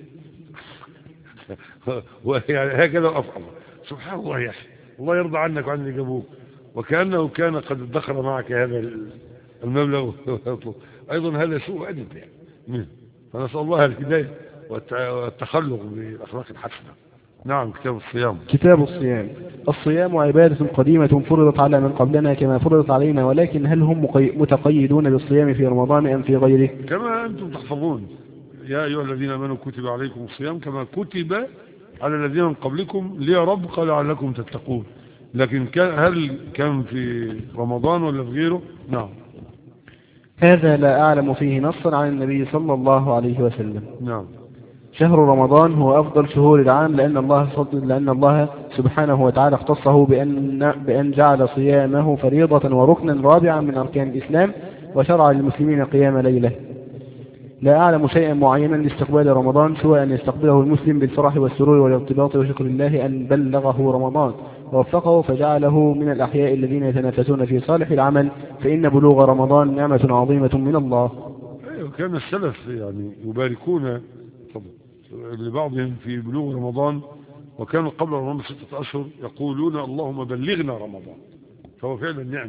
ويعني هكذا أفعل. سبحان الله يا أخي، الله يرضى عنك وعن اللي جابوك، وكأنه كان قد ادخر معك هذا المبلغ. أيضا هذا سوء أدب يعني. فنسأل الله الهداية والتخلق بالأخلاق الحسنة. نعم. كتاب الصيام. الصيام عبادة قديمة فرضت على من قبلنا كما فرضت علينا، ولكن هل هم متقيدون بالصيام في رمضان أم في غيره؟ كما أنتم تحفظون يا أيها الذين آمنوا كتب عليكم الصيام كما كتب على الذين من قبلكم ليربق لعلكم تتقون. لكن هل كان في رمضان ولا في غيره؟ نعم. هذا لا أعلم فيه نصا عن النبي صلى الله عليه وسلم. نعم. شهر رمضان هو أفضل شهور العام لأن الله سبحانه وتعالى اختصه بأن جعل صيامه فريضة وركنا رابعا من أركان الإسلام، وشرع للمسلمين قيام ليلة. لا أعلم شيئا معينا لاستقبال رمضان سوى أن يستقبله المسلم بالفرح والسرور والارتباط وشكر الله أن بلغه رمضان ووفقه فجعله من الأحياء الذين يتنافسون في صالح العمل، فإن بلوغ رمضان نعمة عظيمة من الله. كان السلف يعني يباركون لبعضهم في بلوغ رمضان، وكانوا قبل رمضان ب6 أشهر يقولون اللهم بلغنا رمضان، فهو فعلا نعمة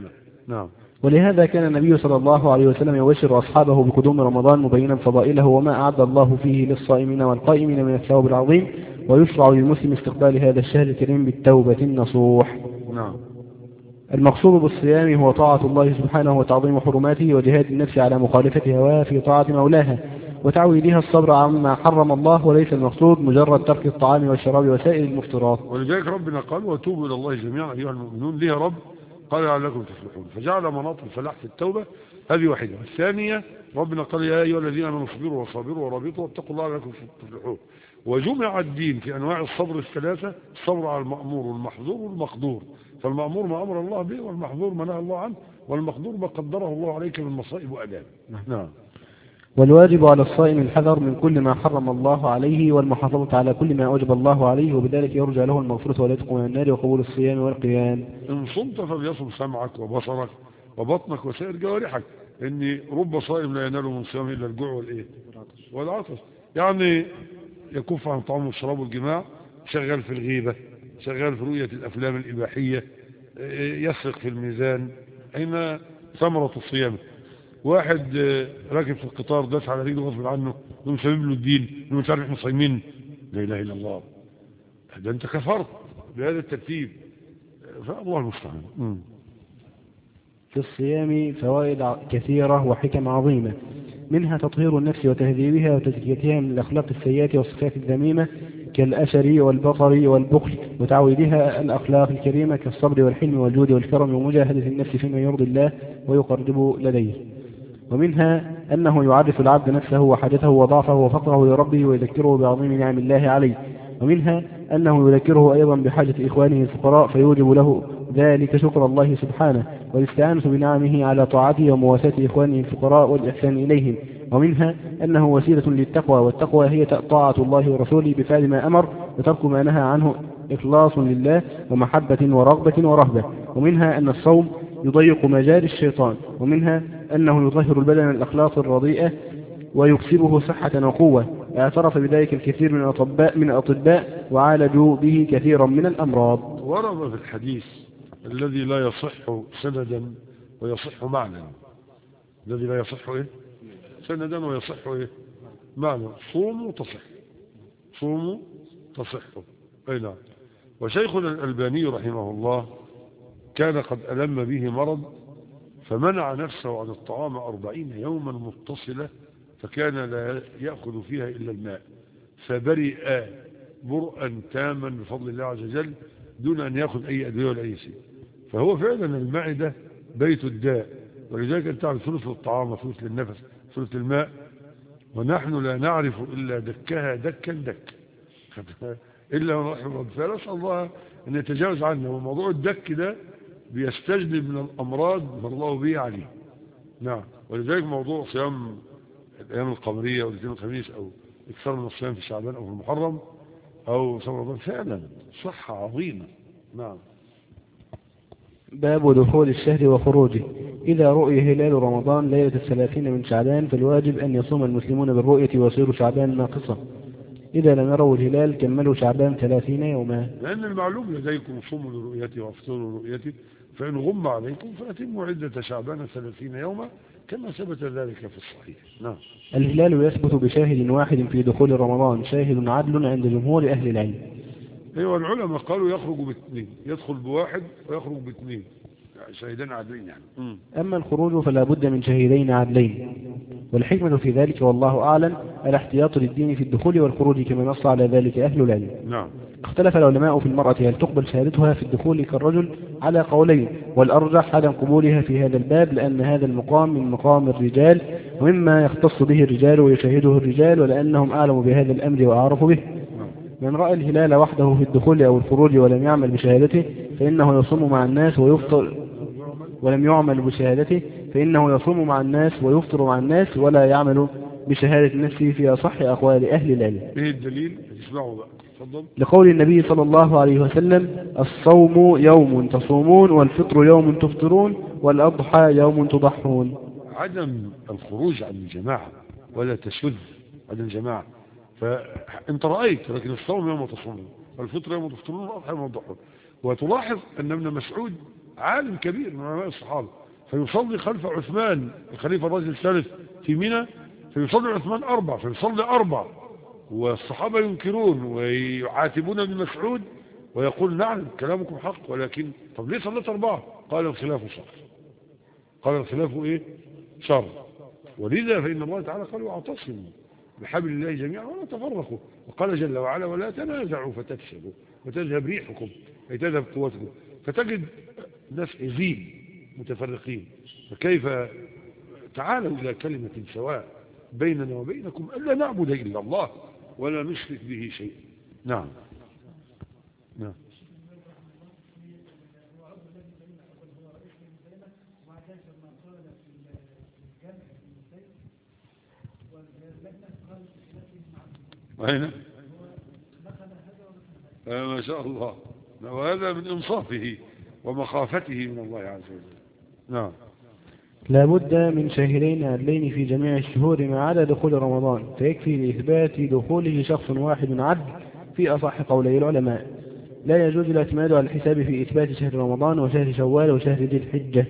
نعم. ولهذا كان النبي صلى الله عليه وسلم يبشر أصحابه بقدوم رمضان مبينا فضائله وما أعد الله فيه للصائمين والقائمين من الثواب العظيم، ويشرع للمسلم استقبال هذا الشهر الكريم بالتوبة النصوح. نعم. المقصود بالصيام هو طاعة الله سبحانه وتعظيم حرماته وجهاد النفس على مخالفة هواها في طاعة مولاها وتعويدها الصبر عما حرم الله، وليس المقصود مجرد ترك الطعام والشراب وسائر المفطرات. ولذلك ربنا قال وتوبوا إلى الله جميعا أيها المؤمنون. ليه رب؟ قال لعلكم تفلحون، فجعل مناط الفلاح في التوبة. هذه واحدة. الثانية ربنا قال يا أيها الذين آمنوا اصبروا وصابروا ورابطوا واتقوا الله لعلكم تفلحون. وجمع الدين في أنواع الصبر الثلاثة: الصبر على المأمور والمحظور والمقدور. فالمأمور ما أمر الله به، والمحظور ما نهى الله عنه، والمقدور ما قدره الله عليك من مصائب وآلام. نعم. والواجب على الصائم الحذر من كل ما حرم الله عليه والمحافظة على كل ما أوجب الله عليه، وبذلك يرجى له المغفرة والعتق من النار وقبول الصيام والقيام. إن صمت فليصم سمعك وبصرك وبطنك وسائر جوارحك، إن رب صائم لا ينال من صيامه إلا الجوع والإيه؟ والعطش. يعني يكف عن طعام والشراب والجماع، شغال في الغيبة، شغال في رؤية الأفلام الإباحية، يسرق في الميزان. أين ثمرة الصيام؟ واحد راكب في القطار داس على رجله غصب عنه، يقوم سبب له الدين، يقوم مش عارف احنا صايمين. لا اله الا الله، ده انت كفرت بهذا الترتيب، فالله المستعان. في الصيام فوائد كثيرة وحكم عظيمة، منها تطهير النفس وتهذيبها وتزكيتها من الأخلاق السيئة والصفات الذميمة كالأشر والبطر والبخل، وتعويدها الأخلاق الكريمة كالصبر والحلم والجود والكرم ومجاهدة النفس فيما يرضي الله ويقرب لديه. ومنها أنه يعرف العبد نفسه وحاجته وضعفه وفقره لربه ويذكره بعظيم نعم الله عليه. ومنها أنه يذكره أيضا بحاجة إخوانه الفقراء فيوجب له ذلك شكر الله سبحانه والاستعانة بنعمه على طاعته ومواساة إخوانه الفقراء والإحسان إليهم. ومنها أنه وسيلة للتقوى، والتقوى هي طاعة الله ورسوله بفعل ما أمر وترك ما نهى عنه، إخلاص لله ومحبة ورغبة ورهبة. ومنها أن الصوم يضيق مجال الشيطان. ومنها أنه يطهر البدن من الأخلاق الرديئة ويكسبه صحة وقوة. اعترف بذلك الكثير من الأطباء وعالجوا به كثيرا من الأمراض. ورد في الحديث الذي لا يصح سندا ويصح معنى، الذي لا يصح إيه؟ سندا ويصح إيه؟ معنى: صوموا تصح، صوموا تصحوا. أي نعم. وشيخنا الألباني رحمه الله كان قد ألم به مرض فمنع نفسه عن الطعام 40 يوما متصلة، فكان لا يأخذ فيها إلا الماء، فبرئ برءا تاما بفضل الله عز وجل دون أن يأخذ أي أدوية ولا أي شيء. فهو فعلا المعدة بيت الداء، ولذلك أنت تعرف ثلث للطعام وثلث للنفس ثلث للماء، ونحن لا نعرف إلا دكها دكا دك إلا من رحم ربنا. فنسأل الله أن يتجاوز عنا، وموضوع الدك ده بيستجلب من الأمراض ما الله به عليه. نعم. ولذلك موضوع صيام الأيام القمرية والاثنين الخميس أو إكثار من الصيام في شعبان أو في المحرم أو صوم رمضان فعلا صحة عظيمة. نعم. باب دخول الشهر وخروجه. إذا رؤي هلال رمضان ليلة 30 من شعبان فالواجب أن يصوم المسلمون بالرؤية ويصير شعبان ناقصا. إذا لم يروا الهلال كملوا شعبان 30 يوما. لأن المعلوم لديكم صوموا لرؤيته وافطروا لرؤيته، فإن غم عليكم فأتموا عدة شعبان 30 يوما كما ثبت ذلك في الصحيح. نعم. الهلال يثبت بشاهد واحد في دخول رمضان، شاهد عدل عند جمهور أهل العلم. أيوة، العلماء قالوا يخرج باثنين، يدخل بواحد ويخرج باثنين، شاهدين عادلين يعني. أما الخروج فلا بد من شهيدين عدلين، والحكمة في ذلك والله أعلم الاحتياط للدين في الدخول والخروج كما نص على ذلك أهل العلم. نعم. اختلف العلماء في المرأة هل تقبل شهادتها في الدخول كالرجل على قولين، والأرجح عدم قبولها في هذا الباب، لأن هذا المقام من مقام الرجال ومما يختص به الرجال ويشاهده الرجال، ولأنهم أعلم بهذا الأمر وأعرف به. من رأى الهلال وحده في الدخول أو الخروج ولم يعمل بشهادته فإنه يصوم مع الناس ويفطر، ولم يعمل بشهادته فإنه يصوم مع الناس ويفطر مع الناس ولا يعمل بشهادة نفسه في أصح أقوال أهل العلم. إيه الدليل؟ اسمعوا بقى. تفضل. لقول النبي صلى الله عليه وسلم: الصوم يوم تصومون والفطر يوم تفطرون والأضحى يوم تضحون. عدم الخروج عن الجماعة ولا تشذ عن الجماعة، فأنت رأيت، لكن الصوم يوم تصومون والفطر يوم تفطرون والأضحى يوم تضحون. وتلاحظ أن ابن مسعود عالم كبير من علماء الصحابة، فيصلي خلف عثمان الخليفة الراشد الثالث في منى، فيصلي عثمان 4 فيصلي 4، والصحابة ينكرون ويعاتبون ابن مسعود ويقول نعم كلامكم حق، ولكن طب ليه صليت 4؟ قال الخلاف شر. قال الخلاف ايه؟ شر. ولذا فإن الله تعالى قال واعتصموا بحبل الله جميعا ولا تفرقوا، وقال جل وعلا ولا تنازعوا فتفشلوا وتذهب ريحكم، أي تذهب قوتكم. فتجد ناس عزيز متفرقين، فكيف تعالوا إلى كلمة سواء بيننا وبينكم ألا نعبد إلا الله ولا نشرك به شيء. نعم نعم. أين؟ ما شاء الله، وهذا من إنصافه ومخافته من الله عز وجل. نعم. لا بد من شهرين عدلين في جميع الشهور ما عدا دخول رمضان، فيكفي لإثبات دخوله شخص واحد عدل في أصح قولي العلماء. لا يجوز الاعتماد على الحساب في إثبات شهر رمضان وشهر شوال وشهر ذي الحجة.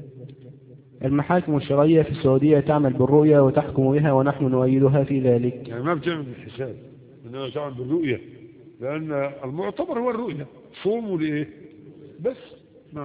المحاكم الشرعية في السعودية تعمل بالرؤية وتحكم بها ونحن نؤيدها في ذلك. يعني ما بتعمل بالحساب، إنما تعمل بالرؤية، لأن المعتبر هو الرؤية. صوموا لإيه؟ بس نعم.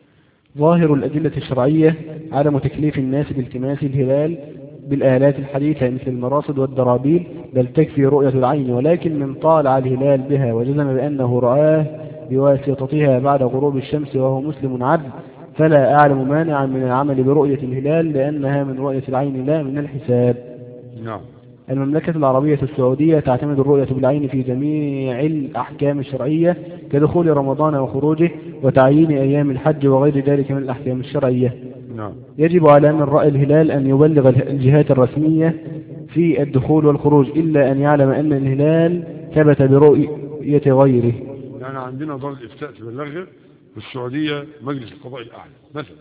ظاهر الأدلة الشرعية عدم تكليف الناس بالتماس الهلال بالآلات الحديثة مثل المراصد والدرابيل، بل تكفي رؤية العين، ولكن من طالع الهلال بها وجزم بأنه رآه بواسطتها بعد غروب الشمس وهو مسلم عدل فلا أعلم مانعا من العمل برؤية الهلال، لأنها من رؤية العين لا من الحساب. نعم. المملكة العربية السعودية تعتمد الرؤية بالعين في جميع الأحكام الشرعية كدخول رمضان وخروجه وتعيين أيام الحج وغير ذلك من الأحكام الشرعية. نعم. يجب على من رأى الهلال أن يبلغ الجهات الرسمية في الدخول والخروج، إلا أن يعلم أن الهلال ثبت برؤية غيره. يعني عندنا دار الإفتاء تبلغها، في السعودية مجلس القضاء الأعلى مثلا.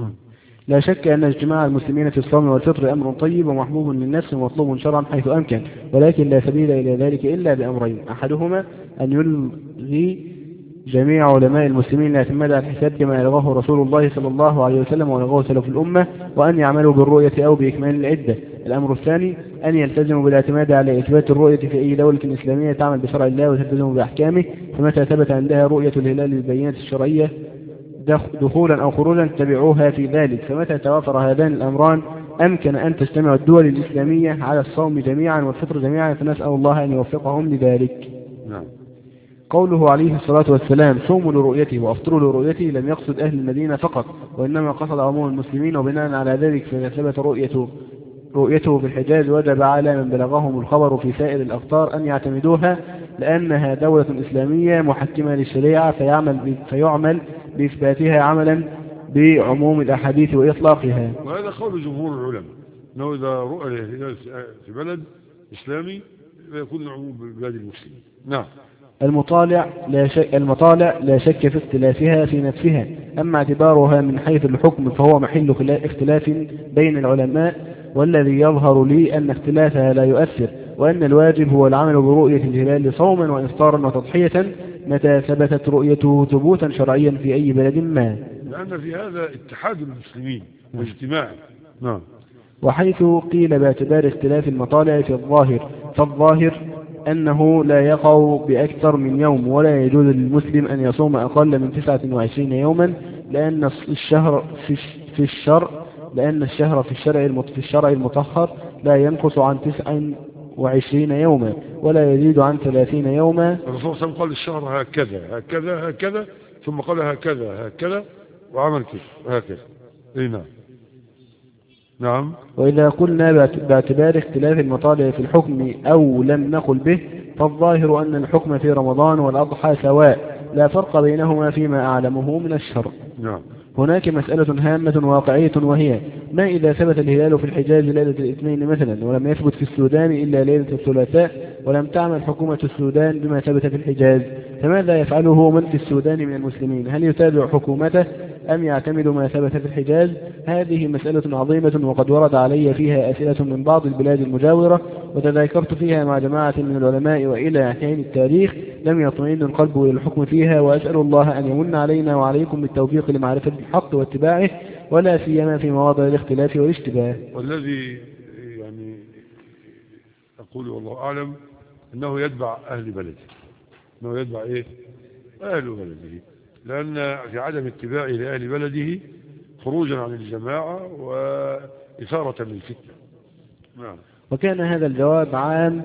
لا شك أن اجتماع المسلمين في الصوم والفطر أمر طيب ومحبوب للنفس ومطلوب شرعا حيث أمكن، ولكن لا سبيل إلى ذلك إلا بأمرين: أحدهما أن يلغي جميع علماء المسلمين الاعتماد على الحساب كما ألغاه رسول الله صلى الله عليه وسلم ولغاه سلف الأمة، وأن يعملوا بالرؤية أو بإكمال العدة. الأمر الثاني أن يلتزموا بالاعتماد على إثبات الرؤية في أي دولة إسلامية تعمل بشرع الله وتلتزم بأحكامه، فمتى ثبت عندها رؤية الهلال بالبينات الشرعية دخولا أو خروجا تبعوها في ذلك، فمتى توافر هذان الأمران أمكن أن تجتمع الدول الإسلامية على الصوم جميعا والفطر جميعا، فنسأل الله أن يوفقهم لذلك. نعم. قوله عليه الصلاة والسلام صوموا لرؤيته وافطروا لرؤيته لم يقصد أهل المدينة فقط، وإنما قصد عموم المسلمين، وبناء على ذلك فإذا ثبت رؤيته في الحجاز وجب على من بلغهم الخبر في سائر الأقطار أن يعتمدوها، لأنها دولة إسلامية محكمة للشريعة، فيعمل بإثباتها عملا بعموم الأحاديث وإطلاقها. وهذا قول جمهور العلماء، أنه إذا رؤى الهلال في بلد إسلامي فيكون عموم بلاد المسلمين. نعم. المطالع لا شك في اختلافها في نفسها، أما اعتبارها من حيث الحكم فهو محل اختلاف بين العلماء، والذي يظهر لي أن اختلافها لا يؤثر، وأن الواجب هو العمل برؤية الهلال صوما وإفطارا وتضحية متى ثبتت رؤيته ثبوتا شرعيا في أي بلد ما، لأن في هذا اتحاد المسلمين واجتماع. نعم. وحيث قيل باعتبار اختلاف المطالع في الظاهر، فالظاهر أنه لا يقع بأكثر من يوم، ولا يجوز للمسلم أن يصوم أقل من 29 يوما، لأن الشهر في الشرع المطهر لا ينقص عن 29 يوما ولا يزيد عن 30 يوما. الرسول صلى الله عليه وسلم قال الشهر هكذا هكذا هكذا، ثم قال هكذا هكذا وعمل كذا هكذا. نعم. نعم. وإذا قلنا باعتبار اختلاف المطالع في الحكم أو لم نقل به، فالظاهر أن الحكم في رمضان والأضحى سواء، لا فرق بينهما فيما أعلمه من الشرع. نعم. هناك مسألة هامة واقعية، وهي ما إذا ثبت الهلال في الحجاز ليلة الاثنين مثلا، ولم يثبت في السودان إلا ليلة الثلاثاء، ولم تعمل حكومة السودان بما ثبت في الحجاز، فماذا يفعله من في السودان من المسلمين؟ هل يتابع حكومته أم يعتمد ما ثبت في الحجاز؟ هذه مسألة عظيمة وقد ورد علي فيها أسئلة من بعض البلاد المجاورة، وتذاكرت فيها مع جماعة من العلماء وإلى حين التاريخ لم يطمئن القلب إلى الحكم فيها، وأسأل الله أن يمن علينا وعليكم بالتوفيق لمعرفة الحق واتباعه، ولا سيما في مواضع الاختلاف والاشتباه. والذي يعني أقول والله أعلم أنه يتبع أهل بلده، أنه يتبع إيه؟ أهل بلده، لأن في عدم اتباعه لأهل بلده خروجا عن الجماعة وإثارة للفتنة. نعم. وكان هذا الجواب عام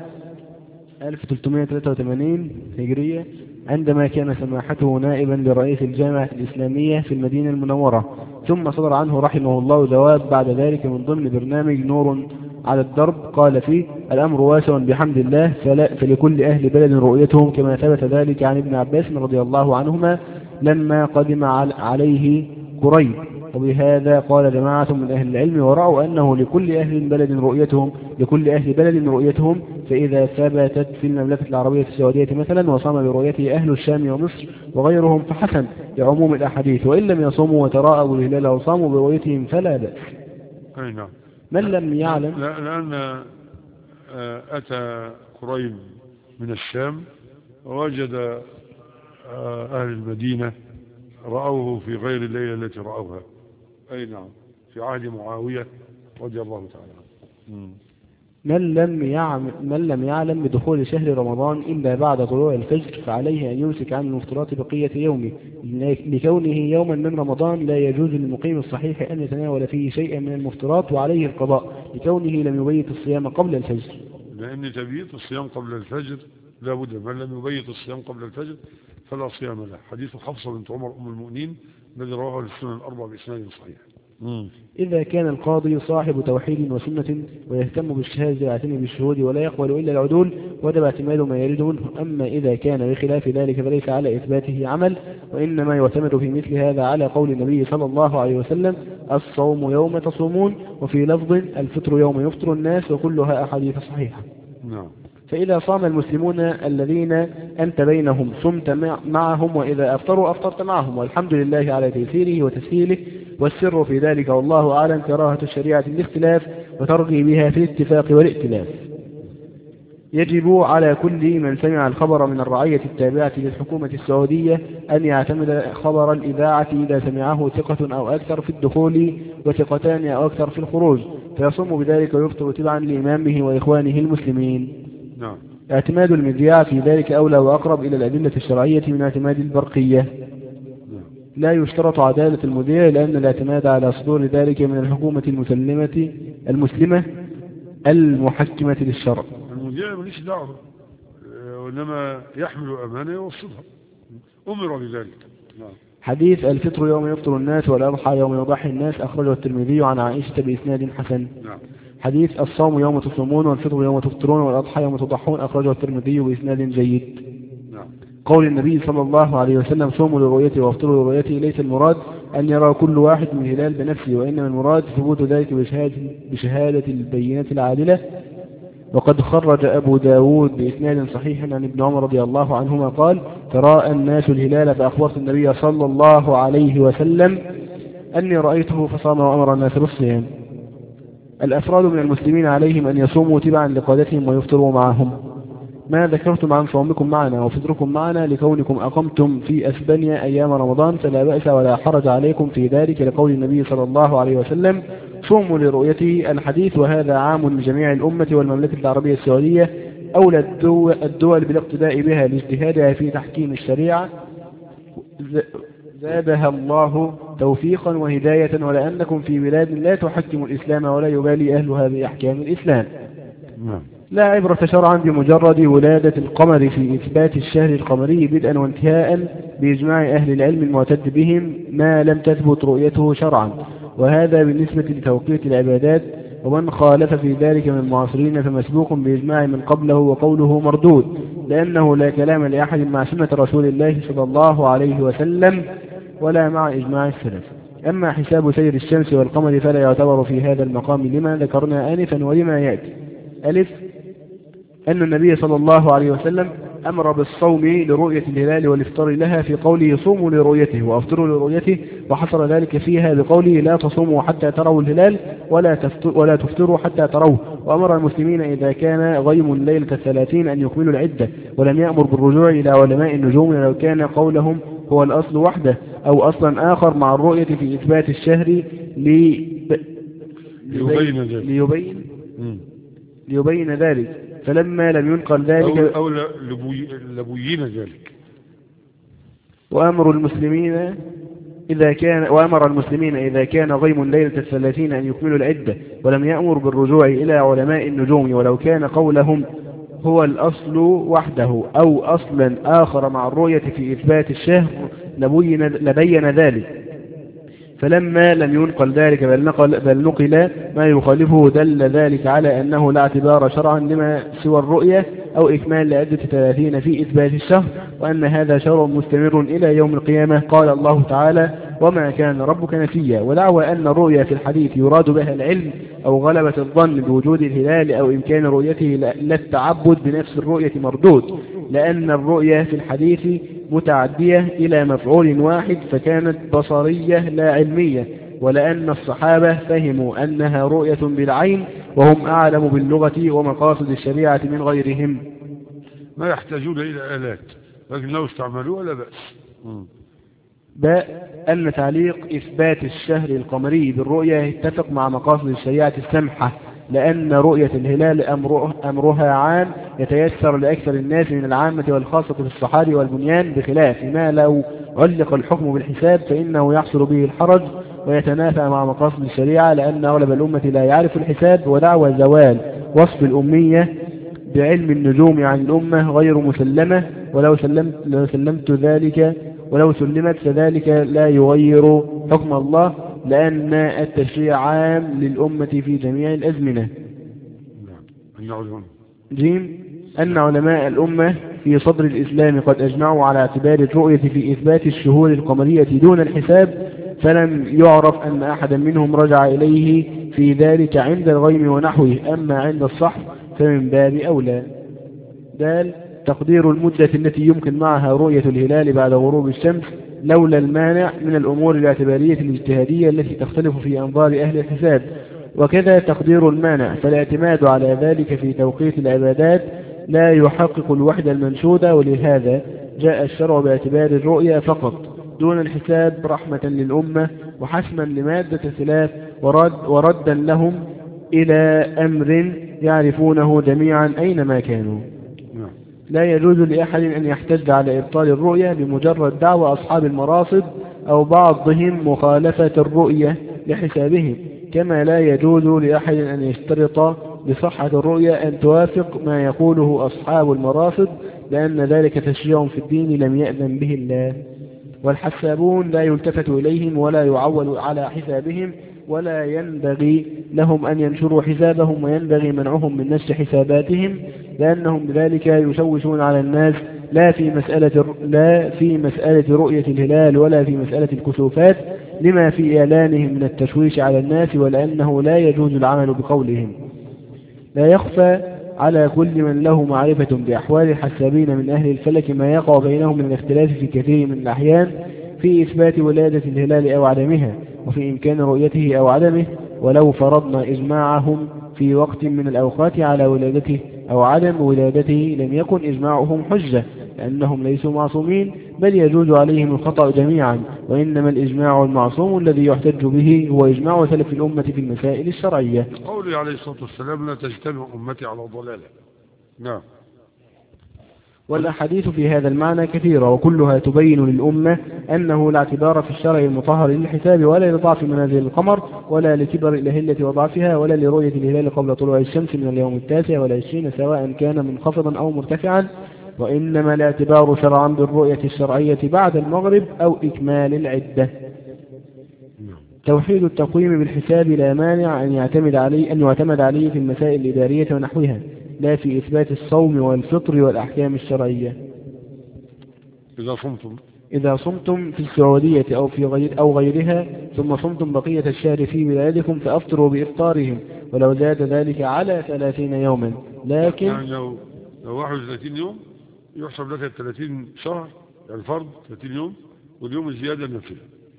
1383 هجرية عندما كان سماحته نائبا لرئيس الجامعة الإسلامية في المدينة المنورة، ثم صدر عنه رحمه الله جواب بعد ذلك من ضمن برنامج نور على الدرب قال فيه: الأمر واسع بحمد الله، فلكل أهل بلد رؤيتهم، كما ثبت ذلك عن ابن عباس رضي الله عنهما لما قدم عليه قريب. وبهذا قال جماعة من أهل العلم ورأوا أنه لكل أهل بلد رؤيتهم، فإذا ثبتت في المملكة العربية السعودية مثلا وصام برؤيته أهل الشام ومصر وغيرهم فحسن لعموم الأحاديث، وإن لم يصوموا وتراءوا الهلال أو صاموا برؤيتهم فلا بأس. أي نعم. من لم يعلم، لأن أتى قريب من الشام ووجد أهل المدينة رأوه في غير الليلة التي رأوها. أي نعم، في عهد معاوية رضي الله تعالى عنه. من لم يعلم بدخول شهر رمضان إلا بعد طلوع الفجر فعليه أن يمسك عن المفطرات بقية يومه، لكونه يوما من رمضان لا يجوز للمقيم الصحيح أن يتناول فيه شيئا من المفطرات، وعليه القضاء لكونه لم يبيت الصيام قبل الفجر. لأن تبيت الصيام قبل الفجر لا بد، من لم يبيت الصيام قبل الفجر فلا صيام له. حديث حفصة بنت عمر أم المؤمنين الذي رواه السنن الأربع بإسناد صحيح. إذا كان القاضي صاحب توحيد وسنة ويهتم بالشهادة ويعتني بالشهود ولا يقبل إلا العدول وجب اعتماد ما يريده منه، أما إذا كان بخلاف ذلك فليس على إثباته عمل، وإنما يعتمد في مثل هذا على قول النبي صلى الله عليه وسلم: الصوم يوم تصومون، وفي لفظ: الفطر يوم يفطر الناس، وكلها أحاديث صحيحة. نعم. فإذا صام المسلمون الذين أنت بينهم صمت معهم، وإذا أفطروا أفطرت معهم، والحمد لله على تيسيره وتسهيله، والسر في ذلك والله أعلم كراهة الشريعة الاختلاف وترغي بها في الاتفاق والائتلاف. يجب على كل من سمع الخبر من الرعية التابعة للحكومة السعودية أن يعتمد خبر الإذاعة إذا سمعه ثقة أو أكثر في الدخول وثقتان أو أكثر في الخروج، فيصوم بذلك ويفطر تبعا لإمامه وإخوانه المسلمين. نعم. اعتماد المذياع في ذلك أولى وأقرب إلى الأدلة الشرعية من اعتماد البرقية. لا يشترط عدالة المذيع، لأن الاعتماد على صدور ذلك من الحكومة المسلمة المحكمة للشرع. المذيع ماليش دعوة، وإنما يحمل أمانة يوصلها، أمر بذلك. نعم. حديث الفطر يوم يفطر الناس والأضحى يوم يضحي الناس أخرجه الترمذي عن عائشة بإسناد حسن. نعم. حديث الصوم يوم تصومون والفطر يوم تفطرون والأضحى يوم تضحون أخرجه الترمذي بإسناد جيد. نعم. قول النبي صلى الله عليه وسلم: صوموا لرؤيته وافطروا لرؤيته، ليس المراد أن يرى كل واحد من الهلال بنفسه، وإنما المراد ثبوت ذلك بشهادة البينة العادلة. وقد خرج أبو داود بإسناد صحيح عن ابن عمر رضي الله عنهما قال: تراءى الناس الهلال فأخبرت النبي صلى الله عليه وسلم أني رأيته فصام وأمر الناس بالصيام. الأفراد من المسلمين عليهم أن يصوموا تبعا لقادتهم ويفطروا معهم. ما ذكرتم عن صومكم معنا وفطركم معنا لكونكم أقمتم في أسبانيا أيام رمضان فلا بأس ولا حرج عليكم في ذلك، لقول النبي صلى الله عليه وسلم: صوموا لرؤيته الحديث، وهذا عام لجميع الأمة والمملكة العربية السعودية، أولى الدول بالاقتداء بها لاجتهادها في تحكيم الشريعة، زادها الله توفيقا وهداية، ولأنكم في بلاد لا تحكم الإسلام ولا يبالي أهلها بأحكام الإسلام. لا عبرة شرعا بمجرد ولادة القمر في إثبات الشهر القمري بدءا وانتهاء بإجماع أهل العلم المعتد بهم ما لم تثبت رؤيته شرعا، وهذا بالنسبة لتوقيت العبادات، ومن خالف في ذلك من المعاصرين فمسبوق بإجماع من قبله وقوله مردود، لأنه لا كلام لأحد مع سنة رسول الله صلى الله عليه وسلم ولا مع إجماع السلف. أما حساب سير الشمس والقمر فلا يعتبر في هذا المقام لما ذكرنا آنفا ولما يأتي. ألف: أن النبي صلى الله عليه وسلم أمر بالصوم لرؤية الهلال والإفطار لها في قوله صوموا لرؤيته وأفطروا لرؤيته، وحصر ذلك فيها بقوله لا تصوموا حتى تروا الهلال ولا تفطروا حتى تروه. وأمر المسلمين إذا كان غيم ليلة 30 أن يكملوا العدة، ولم يأمر بالرجوع إلى علماء النجوم لو كان قولهم هو الأصل وحده أو أصلا آخر مع الرؤية في إثبات الشهر ليبين ذلك. فلما لم ينقل ذلك أو لبين ذلك. وأمر المسلمين إذا كان غيم ليلة 30 أن يكملوا العدة، ولم يأمر بالرجوع إلى علماء النجوم ولو كان قولهم هو الأصل وحده أو أصلا آخر مع الرؤية في إثبات الشهر لبين ذلك. فلما لم ينقل ذلك بل نقل ما يخالفه دل ذلك على أنه لا اعتبار شرعا لما سوى الرؤية أو إكمال لعدة 30 في إثبات الشهر، وأن هذا شرع مستمر إلى يوم القيامة. قال الله تعالى وما كان ربك نسيا. ودعوى أن الرؤية في الحديث يراد بها العلم أو غلبة الظن بوجود الهلال أو إمكان رؤيته لا التعبد بنفس الرؤية مردود، لأن الرؤية في الحديث متعدية إلى مفعول واحد فكانت بصرية لا علمية، ولأن الصحابة فهموا أنها رؤية بالعين وهم أعلم باللغة ومقاصد الشريعة من غيرهم. ما يحتاجون إلى آلات لكن لو استعملوها لا بأس. أن تعليق إثبات الشهر القمري بالرؤية يتفق مع مقاصد الشريعة السمحة، لأن رؤية الهلال أمرها عام يتيسر لأكثر الناس من العامة والخاصة في الصحاري والبنيان، بخلاف ما لو علق الحكم بالحساب فإنه يحصل به الحرج ويتنافى مع مقاصد الشريعة، لأن أغلب الأمة لا يعرف الحساب. ودعوى زوال وصف الأمية بعلم النجوم عن الأمة غير مسلمة، ولو سلمت فذلك لا يغير حكم الله، لأن التشريع عام للأمة في جميع الأزمنة. أن علماء الأمة في صدر الإسلام قد أجمعوا على اعتبار الرؤية في إثبات الشهور القمرية دون الحساب، فلم يعرف أن أحدا منهم رجع إليه في ذلك عند الغيم ونحوه، أما عند الصحف فمن باب أولى. تقدير المدة التي يمكن معها رؤية الهلال بعد غروب الشمس لولا المانع من الأمور الاعتبارية الاجتهادية التي تختلف في أنظار أهل الحساب، وكذا تقدير المانع، فالاعتماد على ذلك في توقيت العبادات لا يحقق الوحدة المنشودة، ولهذا جاء الشرع باعتبار الرؤية فقط دون الحساب رحمة للأمة وحسما لمادة الخلاف وردا لهم إلى أمر يعرفونه جميعا أينما كانوا. لا يجوز لأحد أن يحتج على إبطال الرؤية بمجرد دعوى أصحاب المراصد أو بعضهم مخالفة الرؤية لحسابهم، كما لا يجوز لأحد أن يشترط بصحة الرؤية أن توافق ما يقوله أصحاب المراصد، لأن ذلك تشريع في الدين لم يأذن به الله. والحسابون لا يلتفت إليهم ولا يعول على حسابهم، ولا ينبغي لهم أن ينشروا حسابهم، وينبغي منعهم من نشر حساباتهم، لأنهم بذلك يشوشون على الناس لا في مسألة رؤية الهلال ولا في مسألة الكسوفات، لما في إعلانهم من التشويش على الناس، ولأنه لا يجوز العمل بقولهم. لا يخفى على كل من له معرفة بأحوال الحسابين من أهل الفلك ما يقع بينهم من الاختلاف في كثير من الأحيان في إثبات ولادة الهلال أو عدمها، وفي إمكان رؤيته أو عدمه، ولو فرضنا إجماعهم في وقت من الأوقات على ولادته أو عدم ولادته لم يكن إجماعهم حجة، لأنهم ليسوا معصومين، بل يجوز عليهم الخطأ جميعا، وإنما الإجماع المعصوم الذي يحتج به هو إجماع سلف الأمة في المسائل الشرعية. قوله عليه الصلاة والسلام لا تجتمع أمتي على ضلالة. نعم. والأحاديث في هذا المعنى كثيرة، وكلها تبين للأمة أنه لا اعتبار في الشرع المطهر للحساب ولا لضعف منازل القمر ولا لكبر الأهلة وضعفها ولا لرؤية الهلال قبل طلوع الشمس من اليوم 29 سواء كان منخفضا أو مرتفعا، وإنما الاعتبار شرعا بالرؤية الشرعية بعد المغرب أو إكمال العدة. توحيد التقويم بالحساب لا مانع أن يعتمد عليه في المسائل الإدارية ونحوها، لا في إثبات الصوم والفطر والأحكام الشرعية. إذا صمتم في السعودية أو غيرها ثم صمتم بقية الشهر في بلادكم فأفطروا بإفطارهم ولو زاد ذلك على 30 يوما، لكن يعني لو 31 يوم يحسب لك 30 شهر يعني فرض 30 يوم، واليوم الزيادة نفله.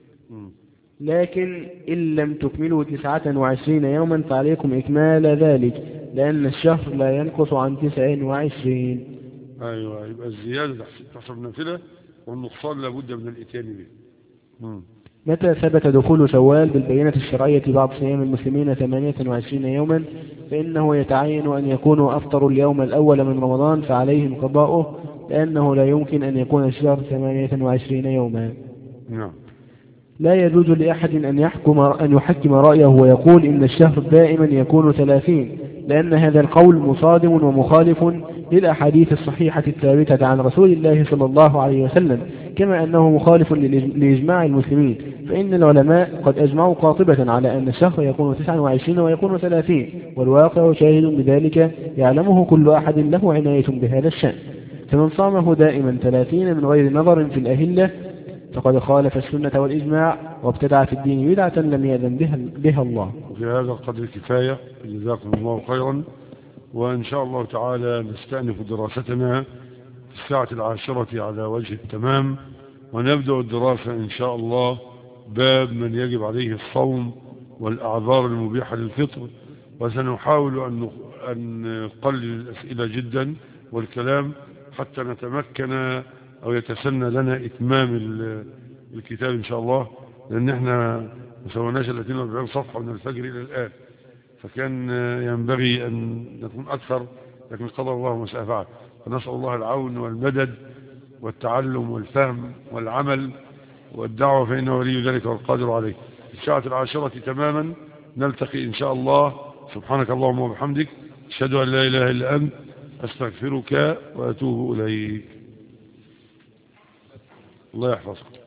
لكن إن لم تكملوا 29 يوما فعليكم إكمال ذلك، لأن الشهر لا ينقص عن 29. أيوة، يبقى الزيادة تحسب نافلة، والنقصان لابد من الإتيان به. متى ثبت دخول شوال بالبينة الشرعية بعض صيام المسلمين 28 يوما فإنه يتعين أن يكونوا أفطروا اليوم الأول من رمضان فعليهم قضاؤه، لأنه لا يمكن أن يكون الشهر 28 يوما. نعم. لا يجوز لأحد أن يحكم رأيه ويقول إن الشهر دائما يكون 30، لأن هذا القول مصادم ومخالف للأحاديث الصحيحة الثابتة عن رسول الله صلى الله عليه وسلم، كما أنه مخالف لإجماع المسلمين، فإن العلماء قد أجمعوا قاطبة على أن الشهر يكون 29 ويكون 30، والواقع شاهد بذلك يعلمه كل أحد له عناية بهذا الشأن. فمن صامه دائما 30 من غير نظر في الأهلة فقد خالف السنة والإجماع وابتدع في الدين بدعة لم يأذن بها الله. وفي هذا القدر كفاية، جزاكم الله خيرا. وإن شاء الله تعالى نستأنف دراستنا في الساعة 10 على وجه التمام، ونبدأ الدراسة إن شاء الله باب من يجب عليه الصوم والأعذار المبيحة للفطر. وسنحاول أن نقلل الأسئلة جدا والكلام حتى نتمكن أو يتسنى لنا إتمام الكتاب إن شاء الله، لأن احنا ما سويناش 30 صفحة من الفجر إلى الآن، فكان ينبغي أن نكون أكثر، لكن قدر الله ما شاء فعل. فنسأل الله العون والمدد والتعلم والفهم والعمل والدعوة، فإنه ولي ذلك والقادر عليه. في الساعة 10 تماما نلتقي إن شاء الله. سبحانك اللهم وبحمدك، أشهد أن لا إله إلا أنت، أستغفرك وأتوب إليك. الله يحفظك.